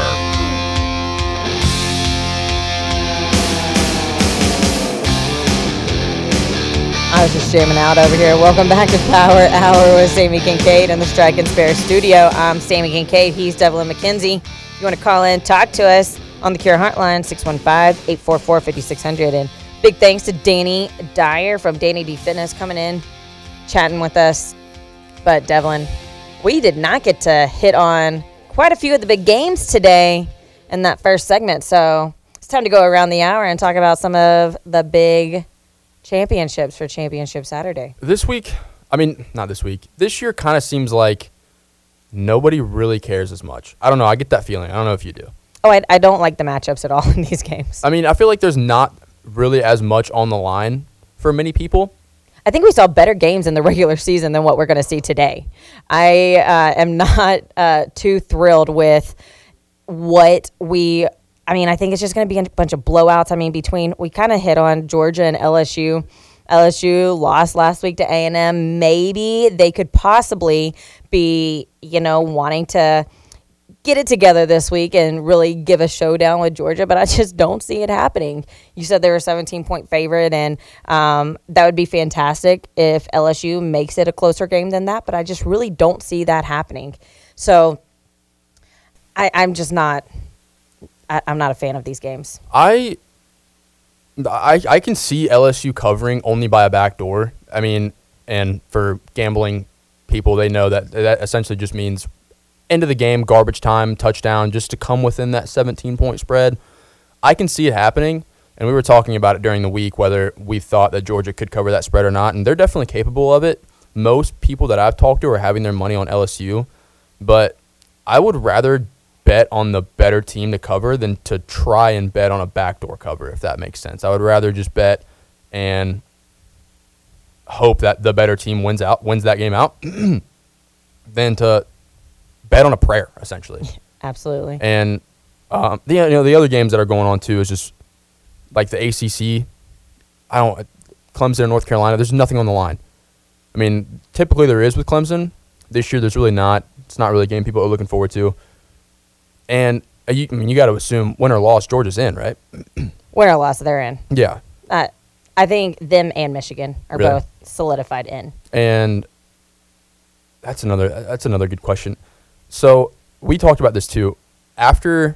Speaker 1: I was just jamming out over here. Welcome back to Power Hour with Sammy Kincaid in the Strike and Spare studio. I'm Sammy Kincaid. He's Devlin McKenzie. If you want to call in, talk to us on the Cure Hotline, six one five, eight four four, five six zero zero. And big thanks to Danny Dyer from Danny D Fitness coming in, chatting with us. But Devlin, we did not get to hit on quite a few of the big games today in that first segment. So it's time to go around the hour and talk about some of the big championships for Championship Saturday.
Speaker 2: This week, I mean, not this week. This year kind of seems like nobody really cares as much. I don't know. I get that feeling. I don't know if you do.
Speaker 1: Oh, I, I don't like the matchups at all in these games.
Speaker 2: I mean, I feel like there's not really as much on the line for many people.
Speaker 1: I think we saw better games in the regular season than what we're going to see today. I uh, am not uh, too thrilled with what we I mean, I think it's just going to be a bunch of blowouts. I mean, between we kind of hit on Georgia and L S U. L S U lost last week to A and M. Maybe they could possibly be, you know, wanting to get it together this week and really give a showdown with Georgia, but I just don't see it happening. You said they were a seventeen-point favorite, and um, that would be fantastic if L S U makes it a closer game than that, but I just really don't see that happening. So I, I'm just not I, I'm not a fan of these games.
Speaker 2: I... I, I can see L S U covering only by a back door. I mean, and for gambling people, they know that that essentially just means end of the game, garbage time, touchdown, just to come within that seventeen-point spread. I can see it happening, and we were talking about it during the week, whether we thought that Georgia could cover that spread or not, and they're definitely capable of it. Most people that I've talked to are having their money on L S U, but I would rather bet on the better team to cover than to try and bet on a backdoor cover, if that makes sense. I would rather just bet and hope that the better team wins out, wins that game out, than to bet on a prayer, essentially.
Speaker 1: Absolutely.
Speaker 2: And um, the you know the other games that are going on too is just like the A C C. I don't Clemson and North Carolina. There's nothing on the line. I mean, typically there is with Clemson. This year, there's really not. It's not really a game people are looking forward to. And uh, you, I mean, you got to assume win or loss, Georgia's in, right?
Speaker 1: Win or loss, they're in.
Speaker 2: Yeah.
Speaker 1: Uh, I think them and Michigan are
Speaker 2: Really?
Speaker 1: both solidified in.
Speaker 2: And that's another that's another good question. So we talked about this too. After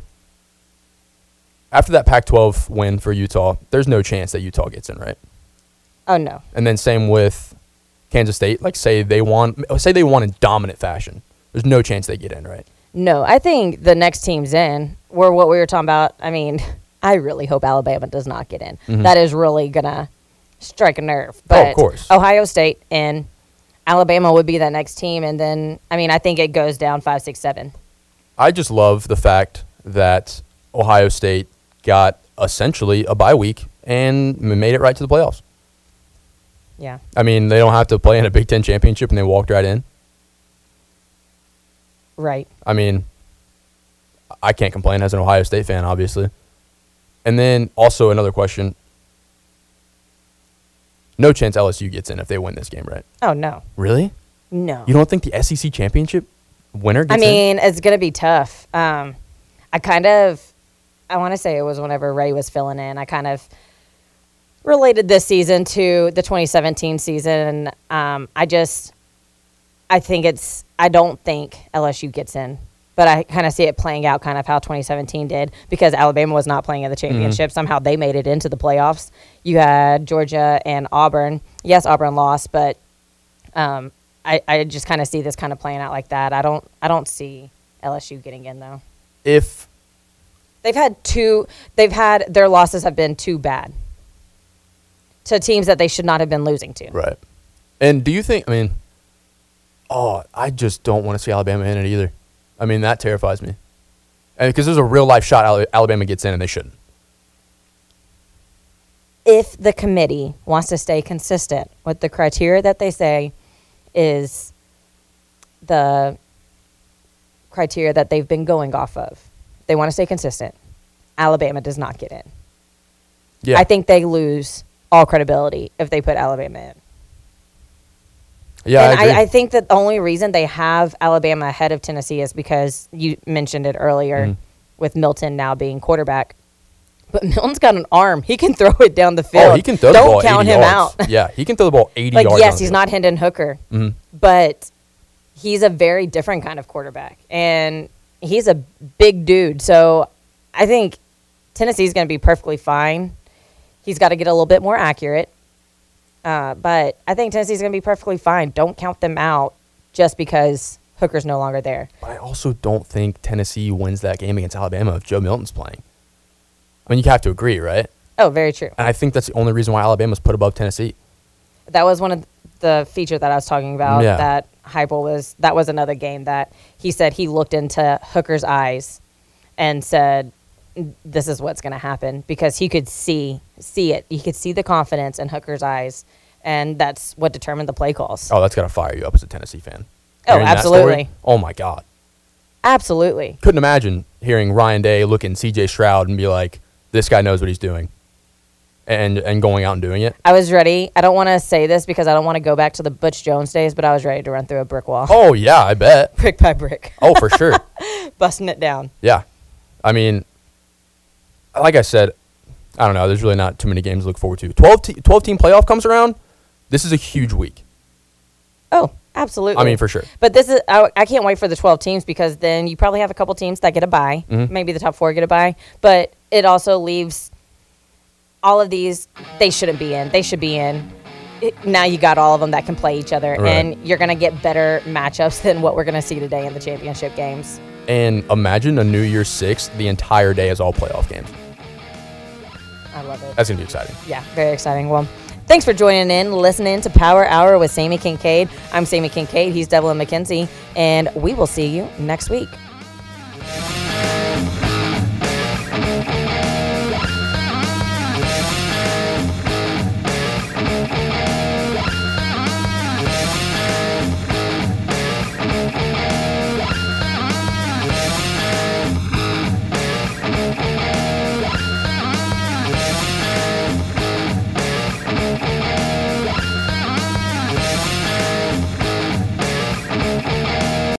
Speaker 2: after that Pac twelve win for Utah, there's no chance that Utah gets in, right?
Speaker 1: Oh no.
Speaker 2: And then same with Kansas State. Like say they won, say they won in dominant fashion. There's no chance they get in, right?
Speaker 1: No, I think the next team's in. Were what we were talking about. I mean, I really hope Alabama does not get in.
Speaker 2: Mhm.
Speaker 1: That is really gonna strike a nerve.
Speaker 2: Oh,
Speaker 1: But
Speaker 2: of course.
Speaker 1: Ohio State and Alabama would be that next team, and then I mean, I think it goes down five, six, seven.
Speaker 2: I just love the fact that Ohio State got essentially a bye week and made it right to the playoffs.
Speaker 1: Yeah.
Speaker 2: I mean, they don't have to play in a Big Ten championship, and they walked right in.
Speaker 1: Right.
Speaker 2: I mean, I can't complain as an Ohio State fan, obviously. And then also another question. No chance L S U gets in if they win this game, right?
Speaker 1: Oh no.
Speaker 2: Really?
Speaker 1: No.
Speaker 2: You don't think the S E C championship winner gets
Speaker 1: I
Speaker 2: in?
Speaker 1: mean, it's gonna be tough. Um, I kind of, I want to say it was whenever Ray was filling in. I kind of related this season to the twenty seventeen season. Um, I just, I think it's, I don't think L S U gets in, but I kind of see it playing out kind of how twenty seventeen did because Alabama was not playing in the championship.
Speaker 2: Mhm.
Speaker 1: Somehow they made it into the playoffs. You had Georgia and Auburn. Yes, Auburn lost, but um, I, I just kind of see this kind of playing out like that. I don't, I don't see L S U getting in though.
Speaker 2: If
Speaker 1: They've had two, they've had, their losses have been too bad to teams that they should not have been losing to.
Speaker 2: Right. And do you think, I mean, oh, I just don't want to see Alabama in it either. I mean, that terrifies me. And because there's a real life shot Ala- Alabama gets in and they shouldn't.
Speaker 1: If the committee wants to stay consistent with the criteria that they say is the criteria that they've been going off of, they want to stay consistent. Alabama does not get in.
Speaker 2: Yeah.
Speaker 1: I think they lose all credibility if they put Alabama in.
Speaker 2: Yeah,
Speaker 1: and
Speaker 2: I agree.
Speaker 1: I, I think that the only reason they have Alabama ahead of Tennessee is because you mentioned it earlier
Speaker 2: Mhm.
Speaker 1: with Milton now being quarterback. But Milton's got an arm. He can throw it down the field.
Speaker 2: Oh, he can throw
Speaker 1: Don't
Speaker 2: the ball
Speaker 1: count
Speaker 2: eighty
Speaker 1: him
Speaker 2: yards.
Speaker 1: out.
Speaker 2: Yeah, he can throw the ball eighty
Speaker 1: like,
Speaker 2: yards.
Speaker 1: yes,
Speaker 2: down the
Speaker 1: he's
Speaker 2: field.
Speaker 1: not Hendon Hooker,
Speaker 2: Mhm.
Speaker 1: but he's a very different kind of quarterback. And he's a big dude. So I think Tennessee's going to be perfectly fine. He's got to get a little bit more accurate. Uh, but I think Tennessee's going to be perfectly fine. Don't count them out just because Hooker's no longer there.
Speaker 2: I also don't think Tennessee wins that game against Alabama if Joe Milton's playing. I mean, you have to agree, right?
Speaker 1: Oh, very true.
Speaker 2: And I think that's the only reason why Alabama's put above Tennessee.
Speaker 1: That was one of the feature that I was talking about.
Speaker 2: Yeah.
Speaker 1: That Heupel was. That was another game that he said he looked into Hooker's eyes and said, "This is what's going to happen," because he could see see it. He could see the confidence in Hooker's eyes, and that's what determined the play calls.
Speaker 2: Oh, that's got to fire you up as a Tennessee fan.
Speaker 1: Oh,
Speaker 2: Hearing that story,
Speaker 1: absolutely.
Speaker 2: oh, my God.
Speaker 1: Absolutely.
Speaker 2: Couldn't imagine hearing Ryan Day look in C J Stroud and be like, this guy knows what he's doing. And and going out and doing it.
Speaker 1: I was ready. I don't want to say this because I don't want to go back to the Butch Jones days, but I was ready to run through a brick wall.
Speaker 2: Oh, yeah, I bet.
Speaker 1: Brick by brick.
Speaker 2: Oh, for sure.
Speaker 1: Busting it down.
Speaker 2: Yeah. I mean, like I said, I don't know. There's really not too many games to look forward to. twelve, te- twelve team playoff comes around. This is a huge week.
Speaker 1: Oh, absolutely.
Speaker 2: I mean, for sure.
Speaker 1: But this is I, I can't wait for the twelve teams because then you probably have a couple teams that get a bye.
Speaker 2: Mhm.
Speaker 1: Maybe the top four get a bye. But it also leaves all of these, they shouldn't be in. They should be in. It, now you got all of them that can play each other.
Speaker 2: Right.
Speaker 1: And you're going to get better matchups than what we're going to see today in the championship games.
Speaker 2: And imagine a New Year's Six, the entire day is all playoff games.
Speaker 1: I love it.
Speaker 2: That's going to be exciting.
Speaker 1: Yeah, very exciting. Well, thanks for joining in, listening to Power Hour with Sammy Kincaid. I'm Sammy Kincaid. He's Devlin McKenzie. And we will see you next week.